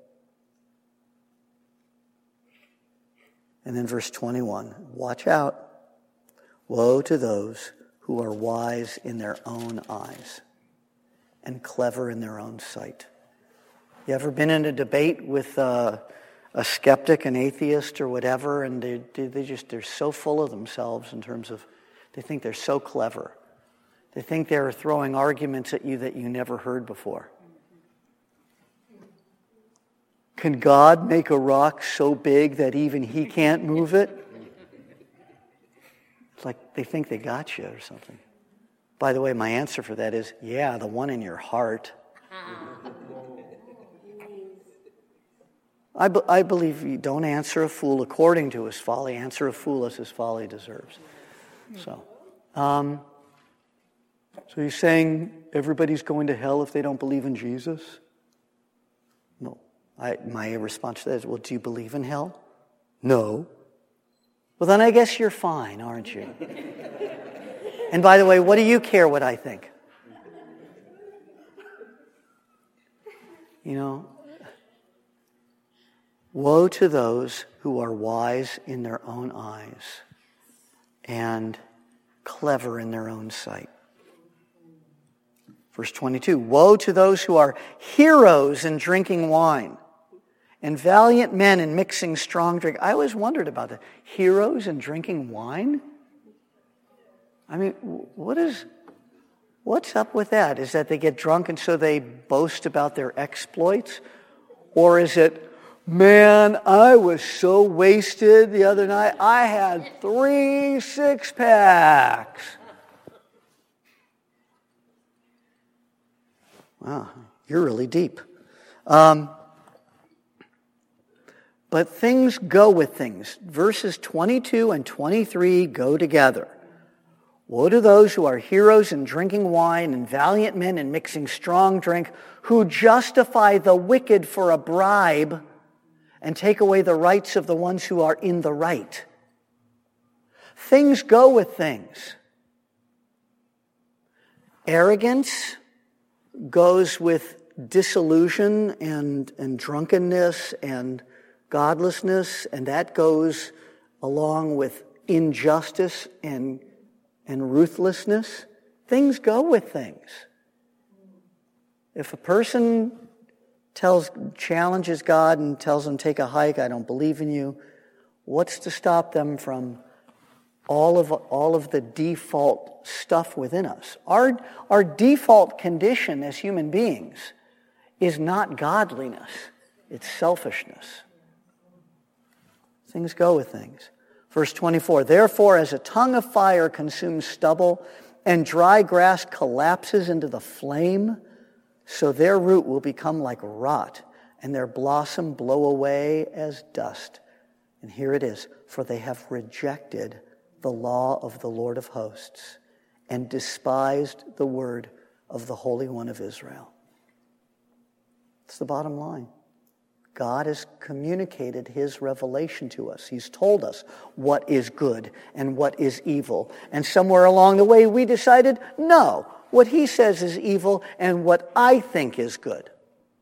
And then verse twenty-one, watch out. Woe to those who are wise in their own eyes and clever in their own sight. You ever been in a debate with uh, a skeptic, an atheist, or whatever, and they, they just, they're so full of themselves in terms of, they think they're so clever. They think they're throwing arguments at you that you never heard before. Can God make a rock so big that even he can't move it? It's like they think they got you or something. By the way, my answer for that is, yeah, the one in your heart. I, be- I believe you don't answer a fool according to his folly. Answer a fool as his folly deserves. So, um, so you're saying everybody's going to hell if they don't believe in Jesus? No. I, my response to that is, well, do you believe in hell? No. Well, then I guess you're fine, aren't you? And by the way, what do you care what I think? You know, woe to those who are wise in their own eyes and clever in their own sight. Verse twenty-two, woe to those who are heroes in drinking wine and valiant men in mixing strong drink. I always wondered about that. Heroes in drinking wine? I mean, what is, what's up with that? Is that they get drunk and so they boast about their exploits? Or is it, man, I was so wasted the other night, I had three six-packs. Wow, you're really deep. Um, but things go with things. Verses twenty-two and twenty-three go together. Woe to those who are heroes in drinking wine and valiant men in mixing strong drink, who justify the wicked for a bribe and take away the rights of the ones who are in the right. Things go with things. Arrogance goes with disillusion and, and drunkenness and godlessness, and that goes along with injustice and, and ruthlessness. Things go with things. If a person tells, challenges God and tells them, take a hike, I don't believe in you, what's to stop them from all of all of the default stuff within us? Our, our default condition as human beings is not godliness, it's selfishness. Things go with things. Verse twenty-four, therefore, as a tongue of fire consumes stubble, and dry grass collapses into the flame, so their root will become like rot, and their blossom blow away as dust. And here it is, for they have rejected the law of the Lord of hosts, and despised the word of the Holy One of Israel. It's the bottom line. God has communicated his revelation to us. He's told us what is good and what is evil. And somewhere along the way we decided, no, what he says is evil and what I think is good.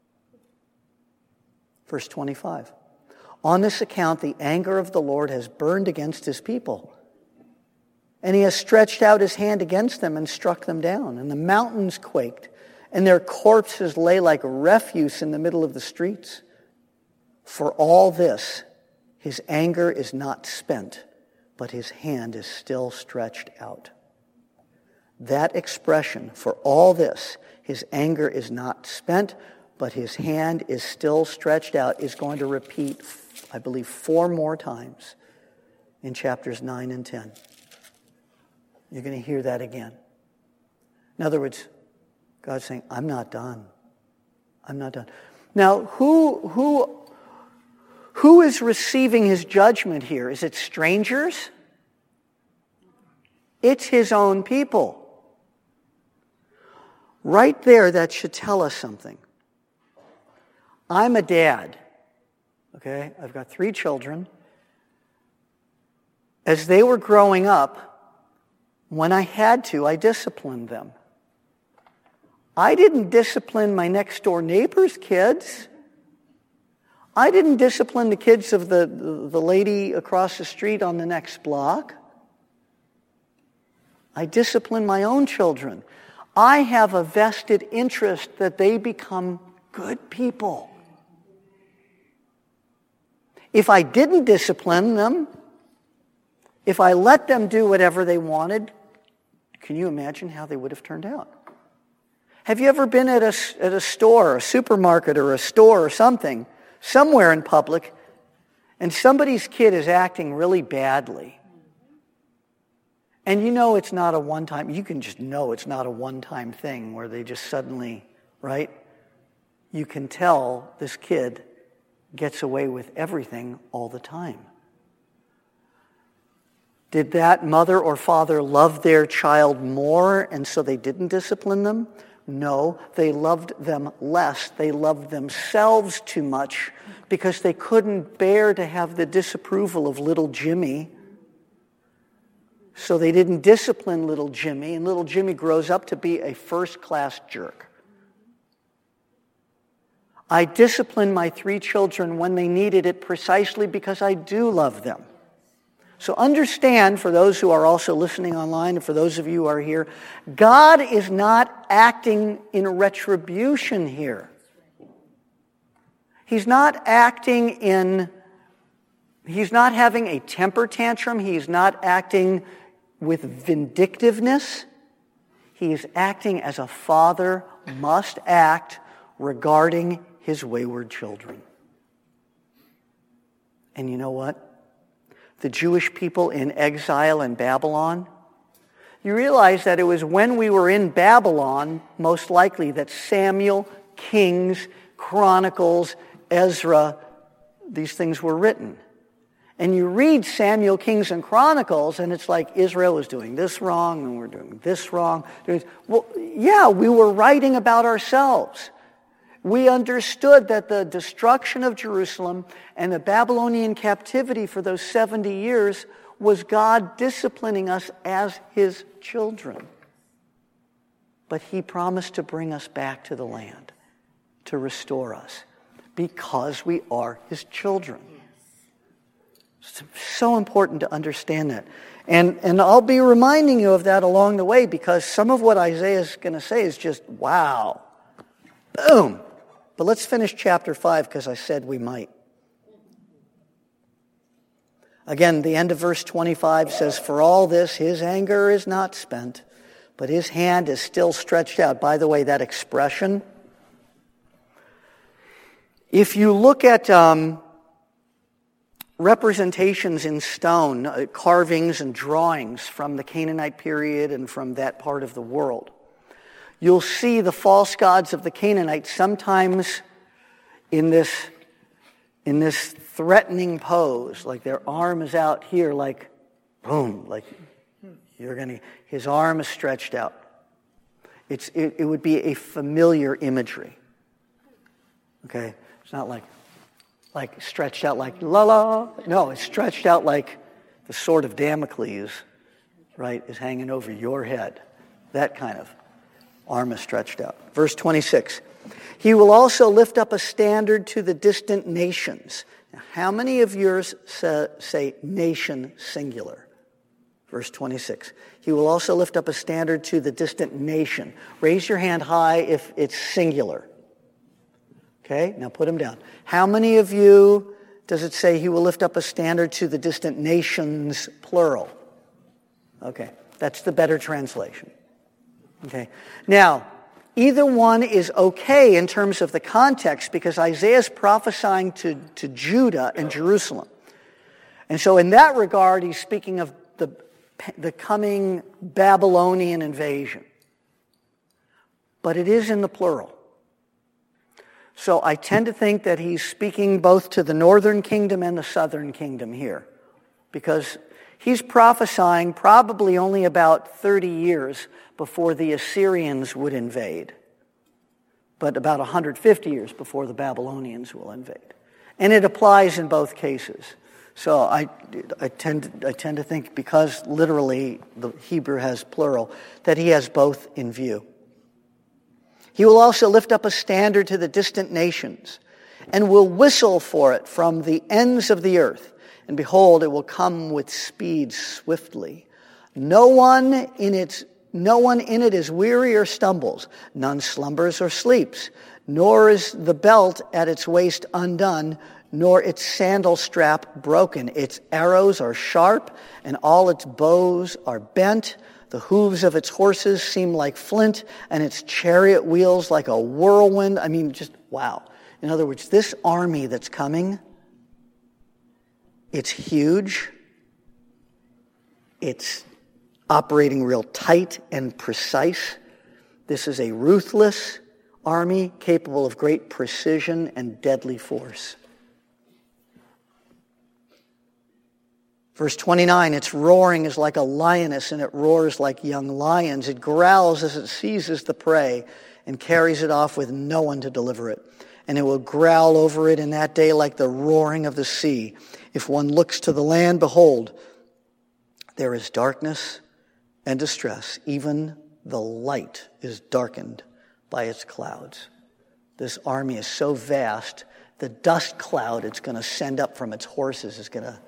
Verse twenty-five. On this account the anger of the Lord has burned against his people, and he has stretched out his hand against them and struck them down. And the mountains quaked, and their corpses lay like refuse in the middle of the streets. For all this, his anger is not spent, but his hand is still stretched out. That expression, for all this, his anger is not spent, but his hand is still stretched out, is going to repeat, I believe, four more times in chapters nine and ten. You're going to hear that again. In other words, God's saying, I'm not done. I'm not done. Now, who, who, who is receiving his judgment here? Is it strangers? It's his own people. Right there, that should tell us something. I'm a dad. Okay? I've got three children. As they were growing up, when I had to, I disciplined them. I didn't discipline my next door neighbor's kids. I didn't discipline the kids of the, the lady across the street on the next block. I disciplined my own children. I have a vested interest that they become good people. If I didn't discipline them, if I let them do whatever they wanted, can you imagine how they would have turned out? Have you ever been at a, at a store, a supermarket or a store or something, somewhere in public, and somebody's kid is acting really badly? And you know it's not a one-time, you can just know it's not a one-time thing where they just suddenly, right? You can tell this kid gets away with everything all the time. Did that mother or father love their child more and so they didn't discipline them? No, they loved them less. They loved themselves too much because they couldn't bear to have the disapproval of little Jimmy. So they didn't discipline little Jimmy, and little Jimmy grows up to be a first-class jerk. I disciplined my three children when they needed it precisely because I do love them. So understand, for those who are also listening online and for those of you who are here, God is not acting in retribution here. He's not acting in, he's not having a temper tantrum. He's not acting with vindictiveness. He is acting as a father must act regarding his wayward children. And you know what? The Jewish people in exile in Babylon, you realize that it was when we were in Babylon, most likely, that Samuel, Kings, Chronicles, Ezra, these things were written. And you read Samuel, Kings, and Chronicles, and it's like Israel was doing this wrong, and we're doing this wrong. Well, yeah, we were writing about ourselves. We understood that the destruction of Jerusalem and the Babylonian captivity for those seventy years was God disciplining us as his children. But he promised to bring us back to the land, to restore us, because we are his children. It's so important to understand that. And, and I'll be reminding you of that along the way, because some of what Isaiah is going to say is just, wow. Boom. But let's finish chapter five, because I said we might. Again, the end of verse twenty-five says, for all this, his anger is not spent, but his hand is still stretched out. By the way, that expression, if you look at um, representations in stone, uh, carvings and drawings from the Canaanite period and from that part of the world, you'll see the false gods of the Canaanites sometimes in this, in this threatening pose, like their arm is out here, like, boom, like you're gonna, his arm is stretched out. It's, it, it would be a familiar imagery. Okay? It's not like, like stretched out like la la. No, it's stretched out like the sword of Damocles, right, is hanging over your head. That kind of arm is stretched out. Verse twenty-six. He will also lift up a standard to the distant nations. Now, how many of yours say, say nation singular? Verse twenty-six. He will also lift up a standard to the distant nation. Raise your hand high if it's singular. Okay, now put them down. How many of you does it say he will lift up a standard to the distant nations, plural? Okay, that's the better translation. Okay, now, either one is okay in terms of the context because Isaiah's prophesying to, to Judah and Jerusalem. And so in that regard, he's speaking of the, the coming Babylonian invasion. But it is in the plural. So I tend to think that he's speaking both to the northern kingdom and the southern kingdom here, because he's prophesying probably only about thirty years before the Assyrians would invade, but about one hundred fifty years before the Babylonians will invade. And it applies in both cases. So I, I, tend, to, I tend to think, because literally the Hebrew has plural, that he has both in view. He will also lift up a standard to the distant nations and will whistle for it from the ends of the earth. And behold, it will come with speed swiftly. No one in its, no one in it is weary or stumbles. None slumbers or sleeps. Nor is the belt at its waist undone, nor its sandal strap broken. Its arrows are sharp, and all its bows are bent. The hooves of its horses seem like flint, and its chariot wheels like a whirlwind. I mean, just wow. In other words, this army that's coming, it's huge. It's operating real tight and precise. This is a ruthless army capable of great precision and deadly force. Verse twenty-nine, its roaring is like a lioness, and it roars like young lions. It growls as it seizes the prey and carries it off with no one to deliver it. And it will growl over it in that day like the roaring of the sea. If one looks to the land, behold, there is darkness and distress. Even the light is darkened by its clouds. This army is so vast, the dust cloud it's going to send up from its horses is going to...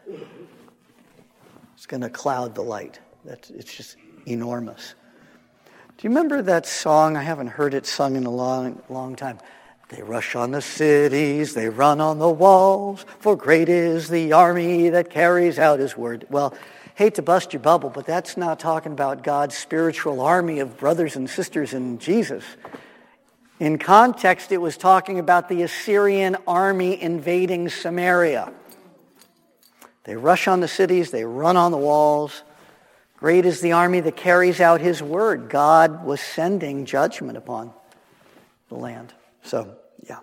It's going to cloud the light. That's, it's just enormous. Do you remember that song? I haven't heard it sung in a long, long time. They rush on the cities, they run on the walls, for great is the army that carries out his word. Well, hate to bust your bubble, but that's not talking about God's spiritual army of brothers and sisters in Jesus. In context, it was talking about the Assyrian army invading Samaria. They rush on the cities, they run on the walls. Great is the army that carries out his word. God was sending judgment upon the land. So, yeah.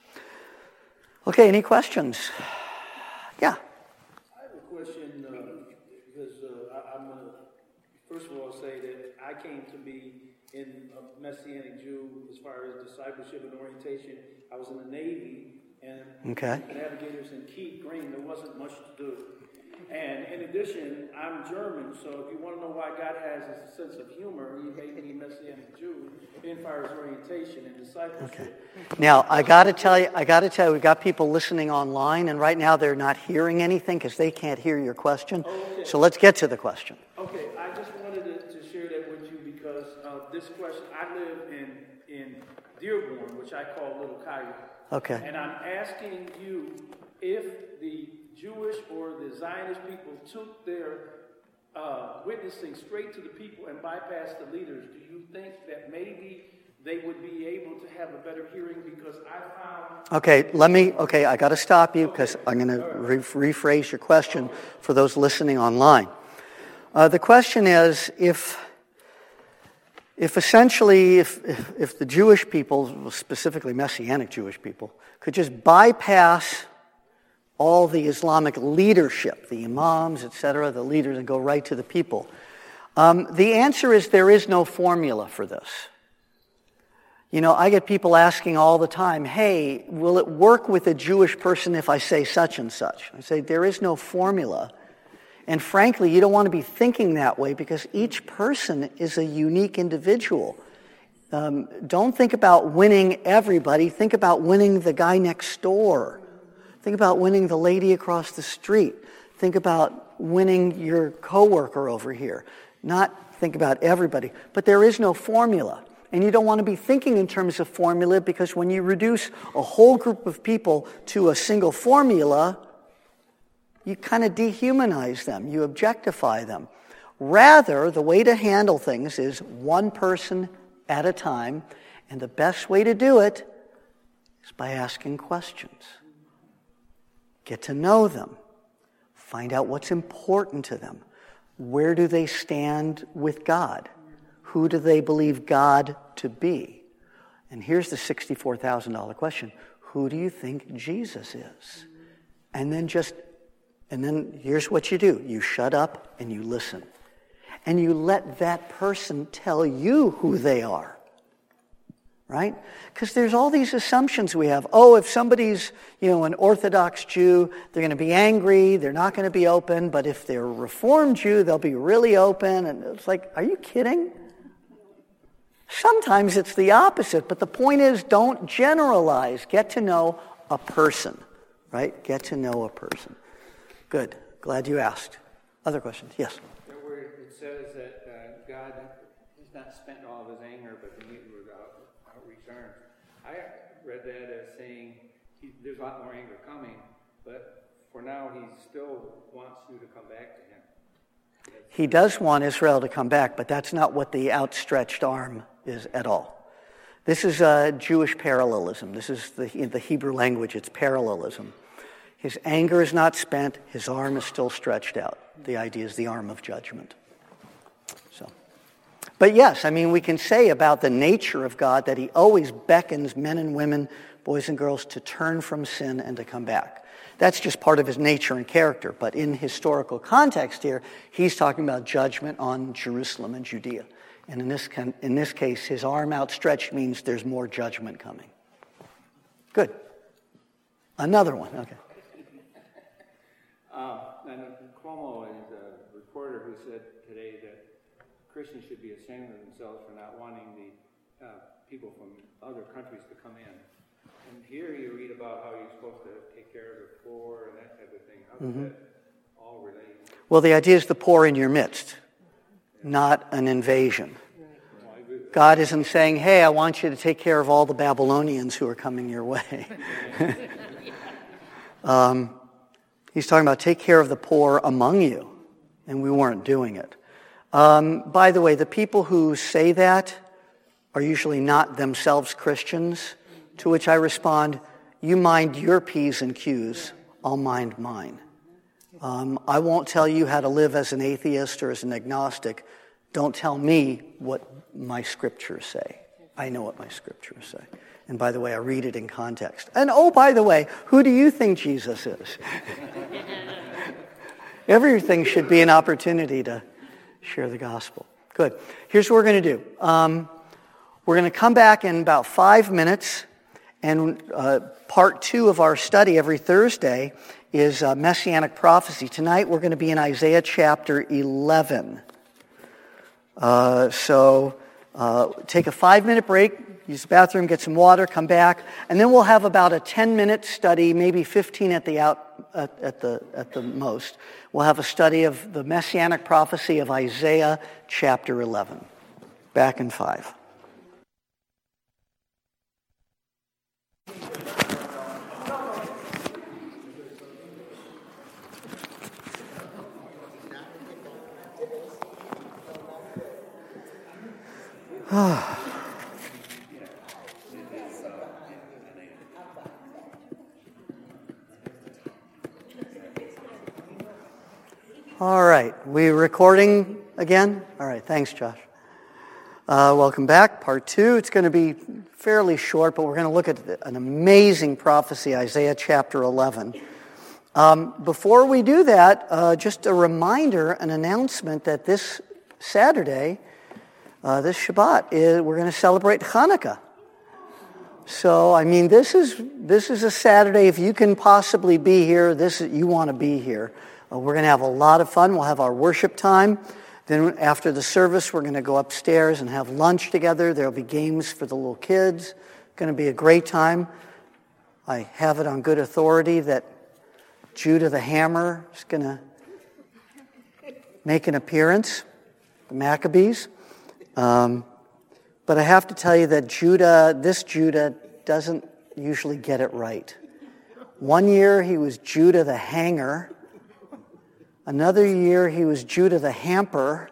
Okay, any questions? Yeah. I have a question, uh, because uh, I, I'm going to, first of all, say that I came to be in a Messianic Jew as far as discipleship and orientation. I was in the Navy. And okay. navigators in Keat Green, there wasn't much to do. And in addition, I'm German, so if you want to know why God has a sense of humor, he made me a Messianic Jew in far as orientation and discipleship. Okay. Now, I got to tell you, I got to tell you, we've got people listening online, and right now they're not hearing anything because they can't hear your question. Okay. So let's get to the question. Okay, I just wanted to, to share that with you because of this question. I live in, in Dearborn, which I call Little Cairo. Okay. And I'm asking you if the Jewish or the Zionist people took their uh, witnessing straight to the people and bypassed the leaders, do you think that maybe they would be able to have a better hearing, because I found... Okay, let me, okay, I got to stop you because I'm going to re- rephrase your question for those listening online. Uh, the question is, if if essentially, if, if, if the Jewish people, specifically Messianic Jewish people, could just bypass all the Islamic leadership, the imams, et cetera, the leaders, and go right to the people, um, the answer is there is no formula for this. You know, I get people asking all the time, hey, will it work with a Jewish person if I say such and such? I say, there is no formula. And frankly, you don't want to be thinking that way because each person is a unique individual. Um, don't think about winning everybody. Think about winning the guy next door. Think about winning the lady across the street. Think about winning your coworker over here. Not think about everybody. But there is no formula. And you don't want to be thinking in terms of formula, because when you reduce a whole group of people to a single formula, you kind of dehumanize them. You objectify them. Rather, the way to handle things is one person at a time. And the best way to do it is by asking questions. Get to know them. Find out what's important to them. Where do they stand with God? Who do they believe God to be? And here's the sixty-four thousand dollars question. Who do you think Jesus is? And then just, and then here's what you do. You shut up and you listen. And you let that person tell you who they are. Right? Because there's all these assumptions we have. Oh, if somebody's, you know, an Orthodox Jew, they're going to be angry, they're not going to be open, but if they're a Reformed Jew, they'll be really open. And it's like, are you kidding? Sometimes it's the opposite, but the point is, don't generalize. Get to know a person, right? Get to know a person. Good. Glad you asked. Other questions? Yes? Where it says that uh, God has not spent all of his anger, but the meat was out, out returned. I read that as saying he, there's a lot more anger coming, but for now he still wants you to come back to him. That's he does want Israel to come back, but that's not what the outstretched arm is at all. This is uh, Jewish parallelism. This is the, in the Hebrew language, it's parallelism. His anger is not spent. His arm is still stretched out. The idea is the arm of judgment. So, but yes, I mean, we can say about the nature of God that he always beckons men and women, boys and girls, to turn from sin and to come back. That's just part of his nature and character. But in historical context here, he's talking about judgment on Jerusalem and Judea. And in this, in this case, his arm outstretched means there's more judgment coming. Good. Another one. Okay. Uh, and Cuomo is a reporter who said today that Christians should be ashamed of themselves for not wanting the uh, people from other countries to come in. And here you read about how you're supposed to take care of the poor and that type of thing. How does mm-hmm. that all relate? Well, the idea is the poor in your midst, not an invasion. God isn't saying, hey, I want you to take care of all the Babylonians who are coming your way. um, he's talking about take care of the poor among you, and we weren't doing it. Um, by the way, the people who say that are usually not themselves Christians, to which I respond, you mind your P's and Q's, I'll mind mine. Um, I won't tell you how to live as an atheist or as an agnostic. Don't tell me what my scriptures say. I know what my scriptures say. And by the way, I read it in context. And oh, by the way, who do you think Jesus is? Everything should be an opportunity to share the gospel. Good. Here's what we're going to do. Um, we're going to come back in about five minutes. And uh, part two of our study every Thursday is uh, Messianic prophecy. Tonight we're going to be in Isaiah chapter eleven. Uh, so uh, take a five-minute break, use the bathroom, get some water, come back, and then we'll have about a ten-minute study, maybe fifteen at the out at, at the at the most. We'll have a study of the Messianic prophecy of Isaiah chapter eleven. Back in five. All right, we recording again? All right, thanks, Josh. Uh, welcome back, part two. It's going to be fairly short, but we're going to look at an amazing prophecy, Isaiah chapter eleven. Um, before we do that, uh, just a reminder, an announcement that this Saturday, uh, this Shabbat, is, we're going to celebrate Hanukkah. So, I mean, this is this is a Saturday. If you can possibly be here, this you want to be here. Uh, we're going to have a lot of fun. We'll have our worship time. Then after the service, we're going to go upstairs and have lunch together. There'll be games for the little kids. It's going to be a great time. I have it on good authority that Judah the Hammer is going to make an appearance, the Maccabees. Um, but I have to tell you that Judah, this Judah, doesn't usually get it right. One year he was Judah the Hanger. Another year he was Judah the Hamper.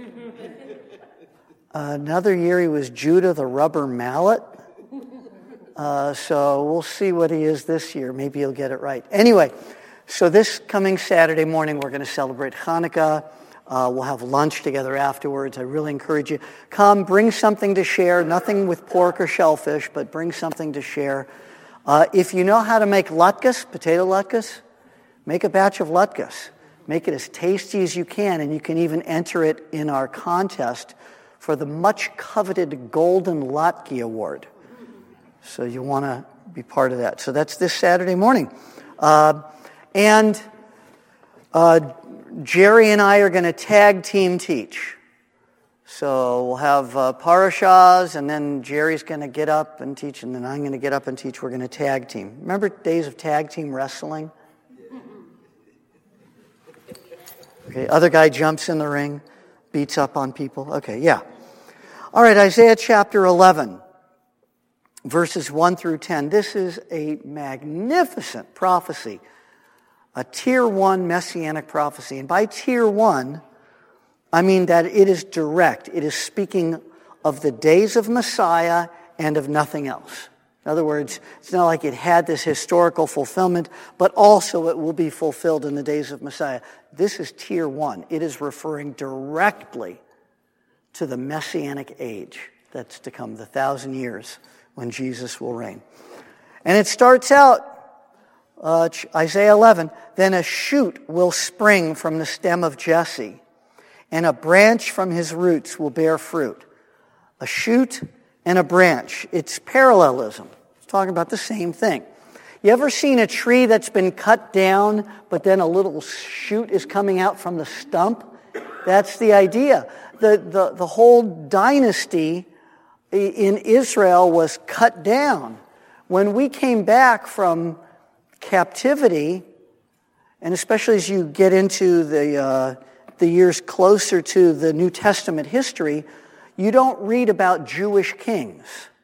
Another year he was Judah the Rubber Mallet. Uh, so we'll see what he is this year. Maybe he'll get it right. Anyway, so this coming Saturday morning we're going to celebrate Hanukkah. Uh, we'll have lunch together afterwards. I really encourage you. Come, bring something to share. Nothing with pork or shellfish, but bring something to share. Uh, if you know how to make latkes, potato latkes, make a batch of latkes. Make it as tasty as you can, and you can even enter it in our contest for the much-coveted Golden Latke Award. So you want to be part of that. So that's this Saturday morning. Uh, and uh, Jerry and I are going to tag team teach. So we'll have uh, parashas, and then Jerry's going to get up and teach, and then I'm going to get up and teach. We're going to tag team. Remember days of tag team wrestling? Okay, other guy jumps in the ring, beats up on people. Okay, yeah. All right, Isaiah chapter eleven, verses one through ten. This is a magnificent prophecy, a tier one messianic prophecy. And by tier one, I mean that it is direct. It is speaking of the days of Messiah and of nothing else. In other words, it's not like it had this historical fulfillment, but also it will be fulfilled in the days of Messiah. This is tier one. It is referring directly to the messianic age that's to come, the thousand years when Jesus will reign. And it starts out, uh, Isaiah eleven, then a shoot will spring from the stem of Jesse, and a branch from his roots will bear fruit. A shoot and a branch. It's parallelism. It's talking about the same thing. You ever seen a tree that's been cut down, but then a little shoot is coming out from the stump? That's the idea. The, the, the whole dynasty in Israel was cut down. When we came back from captivity, and especially as you get into the, uh, the years closer to the New Testament history, you don't read about Jewish kings,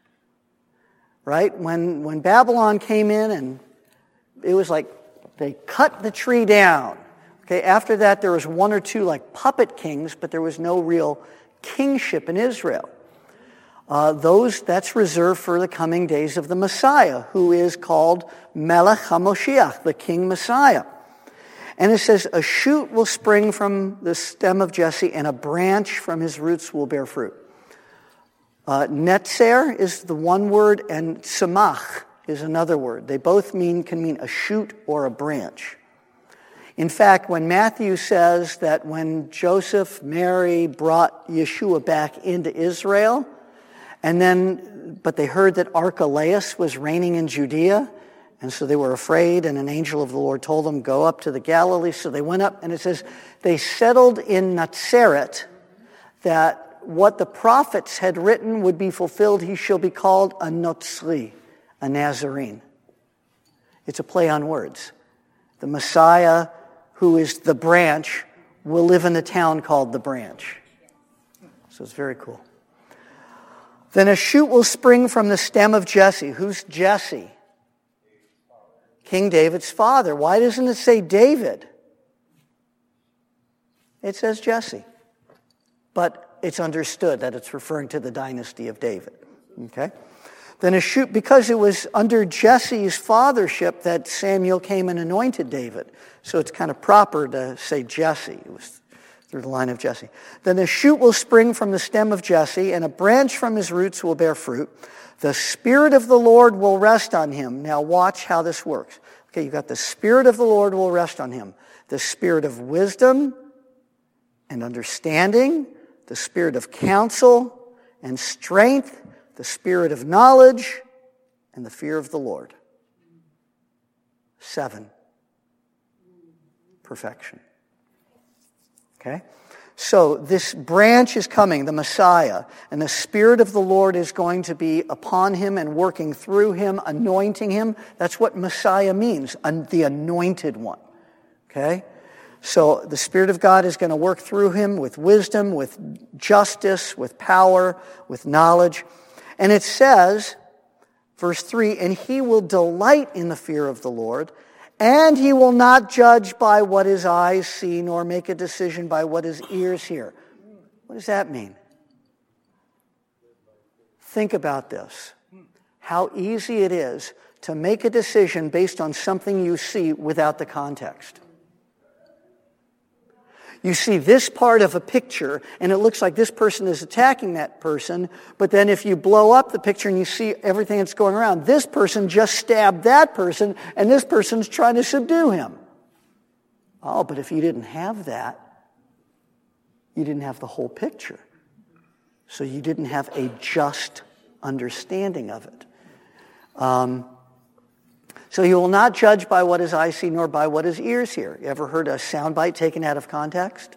right? When when Babylon came in, and it was like they cut the tree down. Okay, after that there was one or two like puppet kings, but there was no real kingship in Israel. Uh, those that's reserved for the coming days of the Messiah, who is called Melech HaMoshiach, the King Messiah. And it says, a shoot will spring from the stem of Jesse, and a branch from his roots will bear fruit. Uh, netzer is the one word, and samach is another word. They both mean can mean a shoot or a branch. In fact, when Matthew says that when Joseph, Mary brought Yeshua back into Israel, and then, but they heard that Archelaus was reigning in Judea, and so they were afraid, and an angel of the Lord told them, go up to the Galilee. So they went up, and it says, they settled in Nazareth, that what the prophets had written would be fulfilled. He shall be called a Notzri, a Nazarene. It's a play on words. The Messiah, who is the branch, will live in a town called the Branch. So it's very cool. Then a shoot will spring from the stem of Jesse. Who's Jesse? King David's father. Why doesn't it say David? It says Jesse. But it's understood that it's referring to the dynasty of David. Okay? Then a shoot, because it was under Jesse's fathership that Samuel came and anointed David. So it's kind of proper to say Jesse. It was through the line of Jesse. Then a shoot will spring from the stem of Jesse, and a branch from his roots will bear fruit. The Spirit of the Lord will rest on him. Now watch how this works. Okay, you've got the Spirit of the Lord will rest on him. The Spirit of wisdom and understanding, the Spirit of counsel and strength, the Spirit of knowledge, and the fear of the Lord. Seven. Perfection. Okay? So this branch is coming, the Messiah, and the Spirit of the Lord is going to be upon him and working through him, anointing him. That's what Messiah means, the anointed one. Okay? So the Spirit of God is going to work through him with wisdom, with justice, with power, with knowledge. And it says, verse three, and he will delight in the fear of the Lord, and he will not judge by what his eyes see, nor make a decision by what his ears hear. What does that mean? Think about this. How easy it is to make a decision based on something you see without the context. You see this part of a picture, and it looks like this person is attacking that person, but then if you blow up the picture and you see everything that's going around, this person just stabbed that person, and this person's trying to subdue him. Oh, but if you didn't have that, you didn't have the whole picture. So you didn't have a just understanding of it. Um, So you will not judge by what his eyes see, nor by what his ears hear. You ever heard a soundbite taken out of context?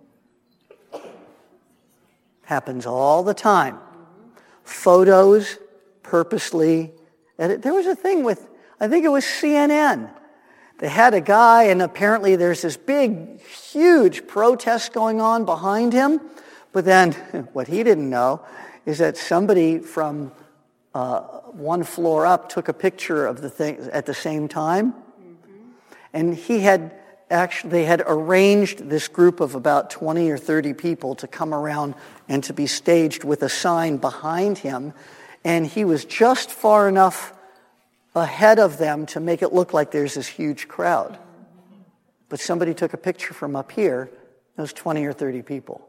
Happens all the time. Photos purposely edited. There was a thing with, I think it was C N N. They had a guy, and apparently there's this big, huge protest going on behind him. But then what he didn't know is that somebody from Uh, one floor up took a picture of the thing at the same time. Mm-hmm. And he had actually, they had arranged this group of about twenty or thirty people to come around and to be staged with a sign behind him. And he was just far enough ahead of them to make it look like there's this huge crowd. But somebody took a picture from up here, those twenty or thirty people.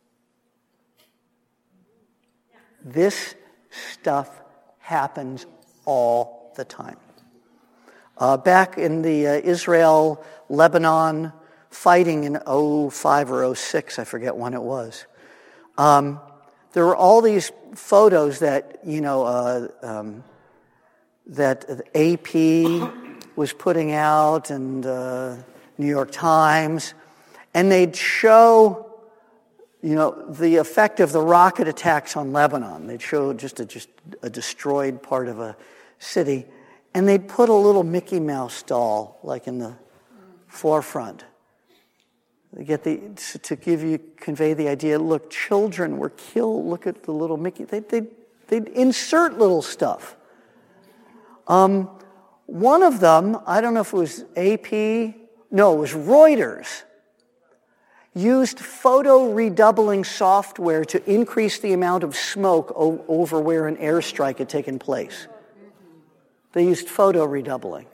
This stuff happens all the time. Uh, back in the uh, Israel-Lebanon fighting in oh five or oh six, I forget when it was, um, there were all these photos that, you know, uh, um, that A P was putting out and uh, New York Times, and they'd show, you know, the effect of the rocket attacks on Lebanon. They'd show just a, just a destroyed part of a city. And they'd put a little Mickey Mouse doll, like in the forefront. They get the, to give you, convey the idea, look, children were killed. Look at the little Mickey. They, they, they'd insert little stuff. Um, one of them, I don't know if it was A P, no, it was Reuters, used photo redoubling software to increase the amount of smoke o- over where an airstrike had taken place. They used photo redoubling.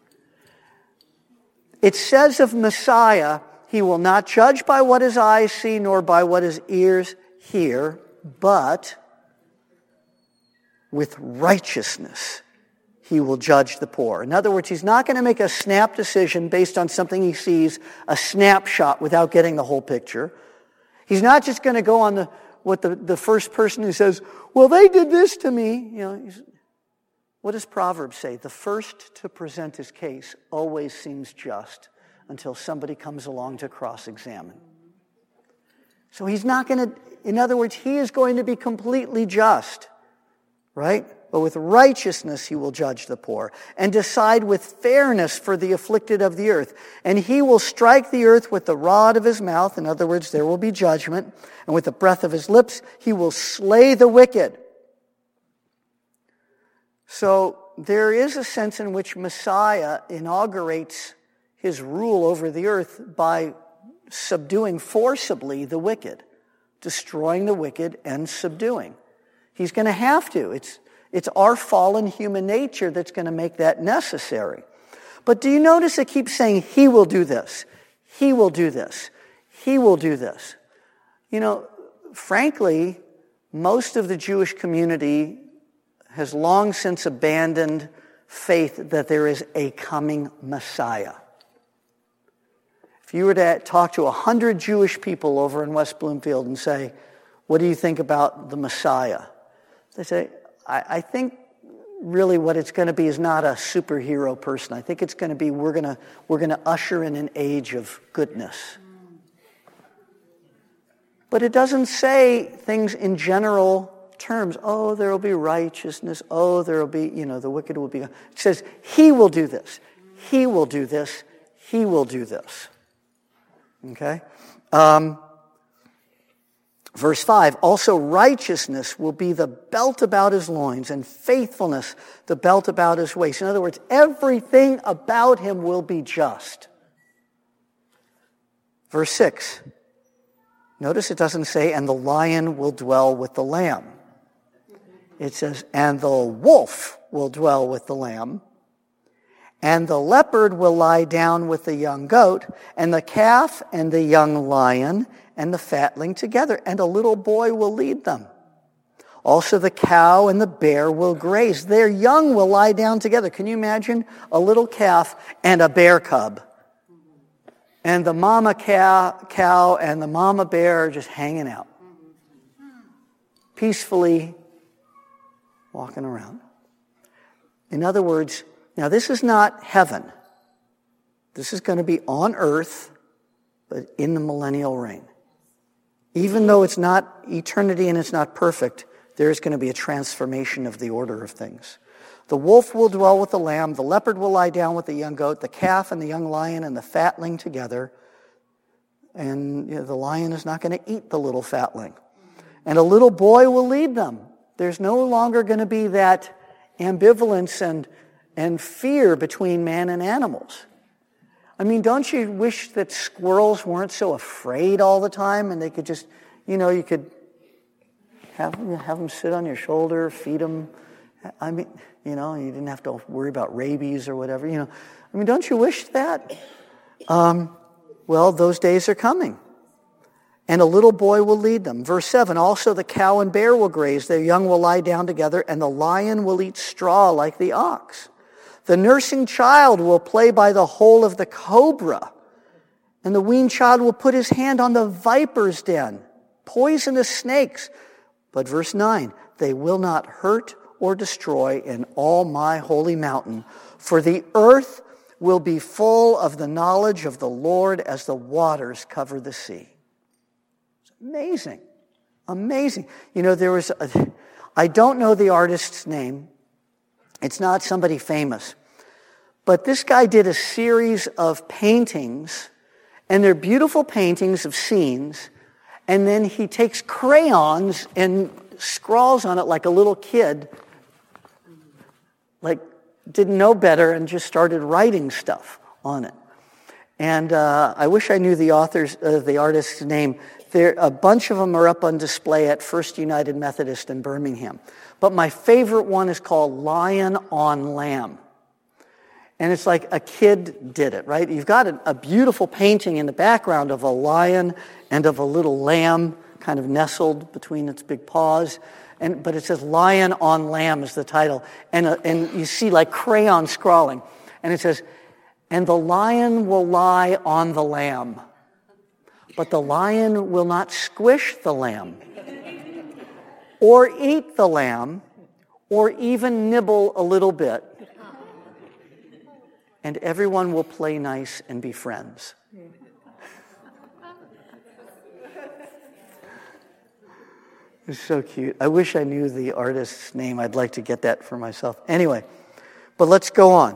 It says of Messiah, he will not judge by what his eyes see, nor by what his ears hear, but with righteousness he will judge the poor. In other words, he's not going to make a snap decision based on something he sees, a snapshot, without getting the whole picture. He's not just going to go on the what the, the first person who says, well, they did this to me. You know, he's, what does Proverbs say? The first to present his case always seems just until somebody comes along to cross-examine. So he's not going to, in other words, he is going to be completely just, right? But with righteousness he will judge the poor and decide with fairness for the afflicted of the earth. And he will strike the earth with the rod of his mouth. In other words, there will be judgment. And with the breath of his lips, he will slay the wicked. So there is a sense in which Messiah inaugurates his rule over the earth by subduing forcibly the wicked, destroying the wicked and subduing. He's going to have to. It's It's our fallen human nature that's going to make that necessary. But do you notice it keeps saying, he will do this, he will do this, he will do this. You know, frankly, most of the Jewish community has long since abandoned faith that there is a coming Messiah. If you were to talk to a hundred Jewish people over in West Bloomfield and say, what do you think about the Messiah? They say, I, I think really what it's going to be is not a superhero person. I think it's going to be we're going to we're going to usher in an age of goodness. But it doesn't say things in general terms. Oh, there will be righteousness. Oh, there will be, you know, the wicked will be. It says he will do this. He will do this. He will do this. Okay? Um, Verse five, also righteousness will be the belt about his loins, and faithfulness the belt about his waist. In other words, everything about him will be just. Verse six, notice it doesn't say, and the lion will dwell with the lamb. It says, and the wolf will dwell with the lamb, and the leopard will lie down with the young goat, and the calf and the young lion and the fatling together, and a little boy will lead them. Also the cow and the bear will graze. Their young will lie down together. Can you imagine a little calf and a bear cub? And the mama cow, cow and the mama bear are just hanging out, peacefully walking around. In other words, now this is not heaven. This is going to be on earth, but in the millennial reign. Even though it's not eternity and it's not perfect, there is going to be a transformation of the order of things. The wolf will dwell with the lamb, the leopard will lie down with the young goat, the calf and the young lion and the fatling together. And you know, the lion is not going to eat the little fatling. And a little boy will lead them. There's no longer going to be that ambivalence and, and fear between man and animals. I mean, don't you wish that squirrels weren't so afraid all the time and they could just, you know, you could have, have them sit on your shoulder, feed them. I mean, you know, you didn't have to worry about rabies or whatever, you know. I mean, don't you wish that? Um, well, those days are coming. And a little boy will lead them. Verse seven, also the cow and bear will graze. Their young will lie down together, and the lion will eat straw like the ox. The nursing child will play by the hole of the cobra, and the weaned child will put his hand on the viper's den, poisonous snakes. But verse nine, they will not hurt or destroy in all my holy mountain, for the earth will be full of the knowledge of the Lord as the waters cover the sea. It's amazing. Amazing. You know, there was, a, I don't know the artist's name. It's not somebody famous. But this guy did a series of paintings, and they're beautiful paintings of scenes, and then he takes crayons and scrawls on it like a little kid, like didn't know better and just started writing stuff on it. And uh, I wish I knew the author's, uh, the artist's name. There, a bunch of them are up on display at First United Methodist in Birmingham. But my favorite one is called Lion on Lamb. And it's like a kid did it, right? You've got a, a beautiful painting in the background of a lion and of a little lamb kind of nestled between its big paws. And, but it says Lion on Lamb is the title. And, uh, and you see like crayon scrawling. And it says, and the lion will lie on the lamb, but the lion will not squish the lamb or eat the lamb or even nibble a little bit. And everyone will play nice and be friends. It's so cute. I wish I knew the artist's name. I'd like to get that for myself. Anyway, but let's go on.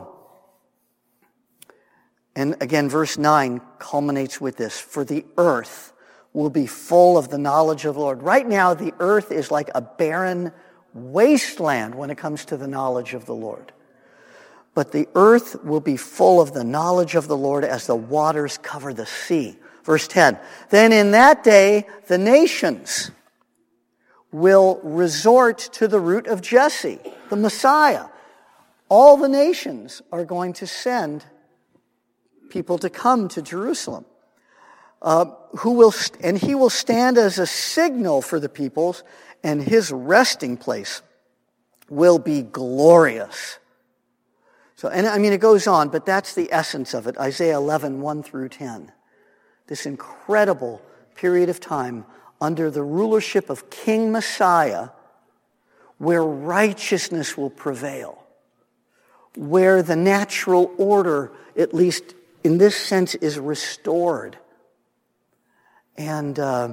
And again, verse nine culminates with this. For the earth will be full of the knowledge of the Lord. Right now, the earth is like a barren wasteland when it comes to the knowledge of the Lord. But the earth will be full of the knowledge of the Lord as the waters cover the sea. Verse ten, then in that day the nations will resort to the root of Jesse, the Messiah. All the nations are going to send people to come to Jerusalem. Uh, who will st- and he will stand as a signal for the peoples, and his resting place will be glorious. So, and I mean, it goes on, but that's the essence of it. Isaiah eleven, one through ten. This incredible period of time under the rulership of King Messiah, where righteousness will prevail, where the natural order, at least in this sense, is restored. And uh,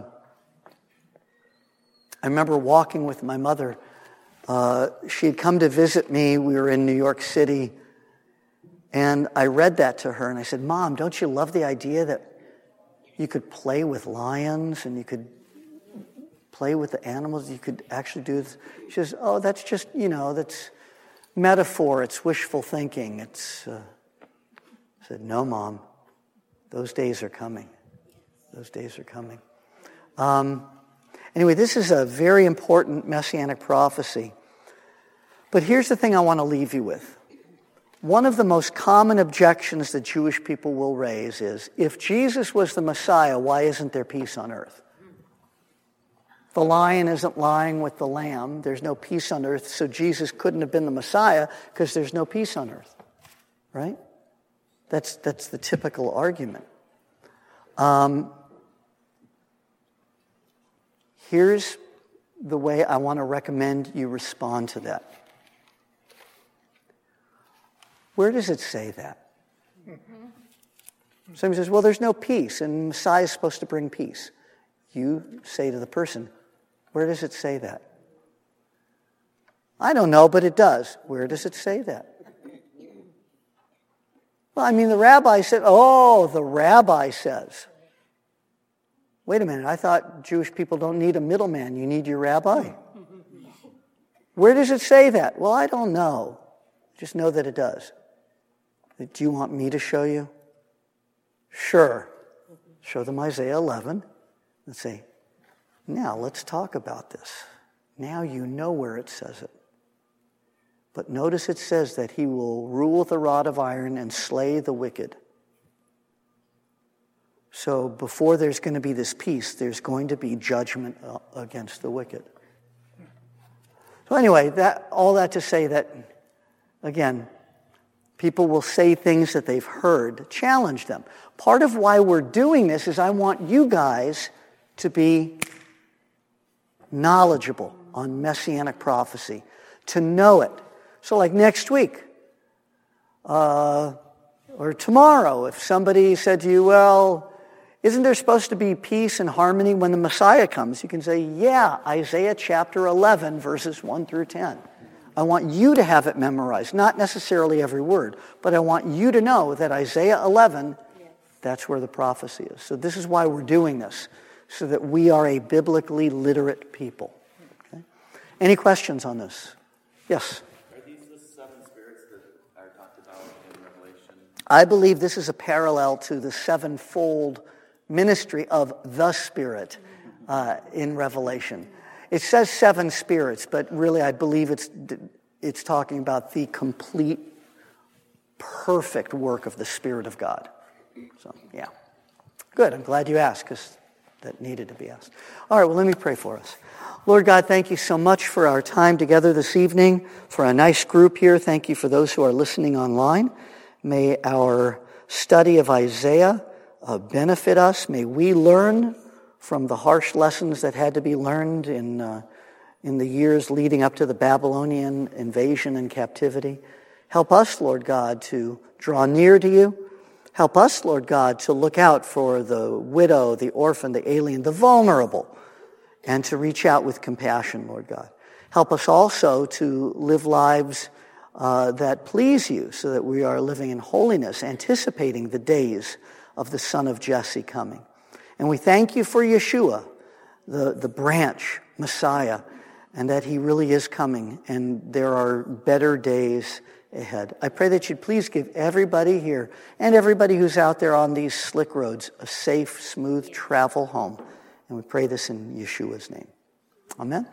I remember walking with my mother. Uh, she had come to visit me. We were in New York City. And I read that to her, and I said, Mom, don't you love the idea that you could play with lions and you could play with the animals? You could actually do this. She says, oh, that's just, you know, that's metaphor. It's wishful thinking. It's. Uh... I said, no, Mom, those days are coming. Those days are coming. Um, anyway, this is a very important messianic prophecy. But here's the thing I want to leave you with. One of the most common objections that Jewish people will raise is, if Jesus was the Messiah, why isn't there peace on earth? The lion isn't lying with the lamb. There's no peace on earth, so Jesus couldn't have been the Messiah because there's no peace on earth. Right? That's, that's the typical argument. Um, here's the way I want to recommend you respond to that. Where does it say that? Mm-hmm. Somebody says, well, there's no peace, and Messiah is supposed to bring peace. You say to the person, where does it say that? I don't know, but it does. Where does it say that? Well, I mean, the rabbi said, oh, the rabbi says. Wait a minute, I thought Jewish people don't need a middleman. You need your rabbi. Where does it say that? Well, I don't know. Just know that it does. Do you want me to show you? Sure. Show them Isaiah eleven and say, now let's talk about this. Now you know where it says it. But notice it says that he will rule with a rod of iron and slay the wicked. So before there's going to be this peace, there's going to be judgment against the wicked. So anyway, that all that to say that, again, people will say things that they've heard. Challenge them. Part of why we're doing this is I want you guys to be knowledgeable on Messianic prophecy, to know it. So like next week, uh, or tomorrow, if somebody said to you, well, isn't there supposed to be peace and harmony when the Messiah comes? You can say, yeah, Isaiah chapter eleven, verses one through ten. I want you to have it memorized, not necessarily every word, but I want you to know that Isaiah eleven, yes, that's where the prophecy is. So this is why we're doing this, so that we are a biblically literate people. Okay? Any questions on this? Yes? Are these the seven spirits that are talked about in Revelation? I believe this is a parallel to the sevenfold ministry of the Spirit uh, in Revelation. It says seven spirits, but really I believe it's it's talking about the complete, perfect work of the Spirit of God. So, yeah. Good. I'm glad you asked, because that needed to be asked. All right, well, let me pray for us. Lord God, thank you so much for our time together this evening, for a nice group here. Thank you for those who are listening online. May our study of Isaiah uh, benefit us. May we learn from the harsh lessons that had to be learned in uh, in the years leading up to the Babylonian invasion and captivity. Help us, Lord God, to draw near to you. Help us, Lord God, to look out for the widow, the orphan, the alien, the vulnerable, and to reach out with compassion, Lord God. Help us also to live lives uh, that please you, so that we are living in holiness, anticipating the days of the Son of Jesse coming. And we thank you for Yeshua, the, the branch, Messiah, and that he really is coming, and there are better days ahead. I pray that you'd please give everybody here and everybody who's out there on these slick roads a safe, smooth travel home. And we pray this in Yeshua's name. Amen.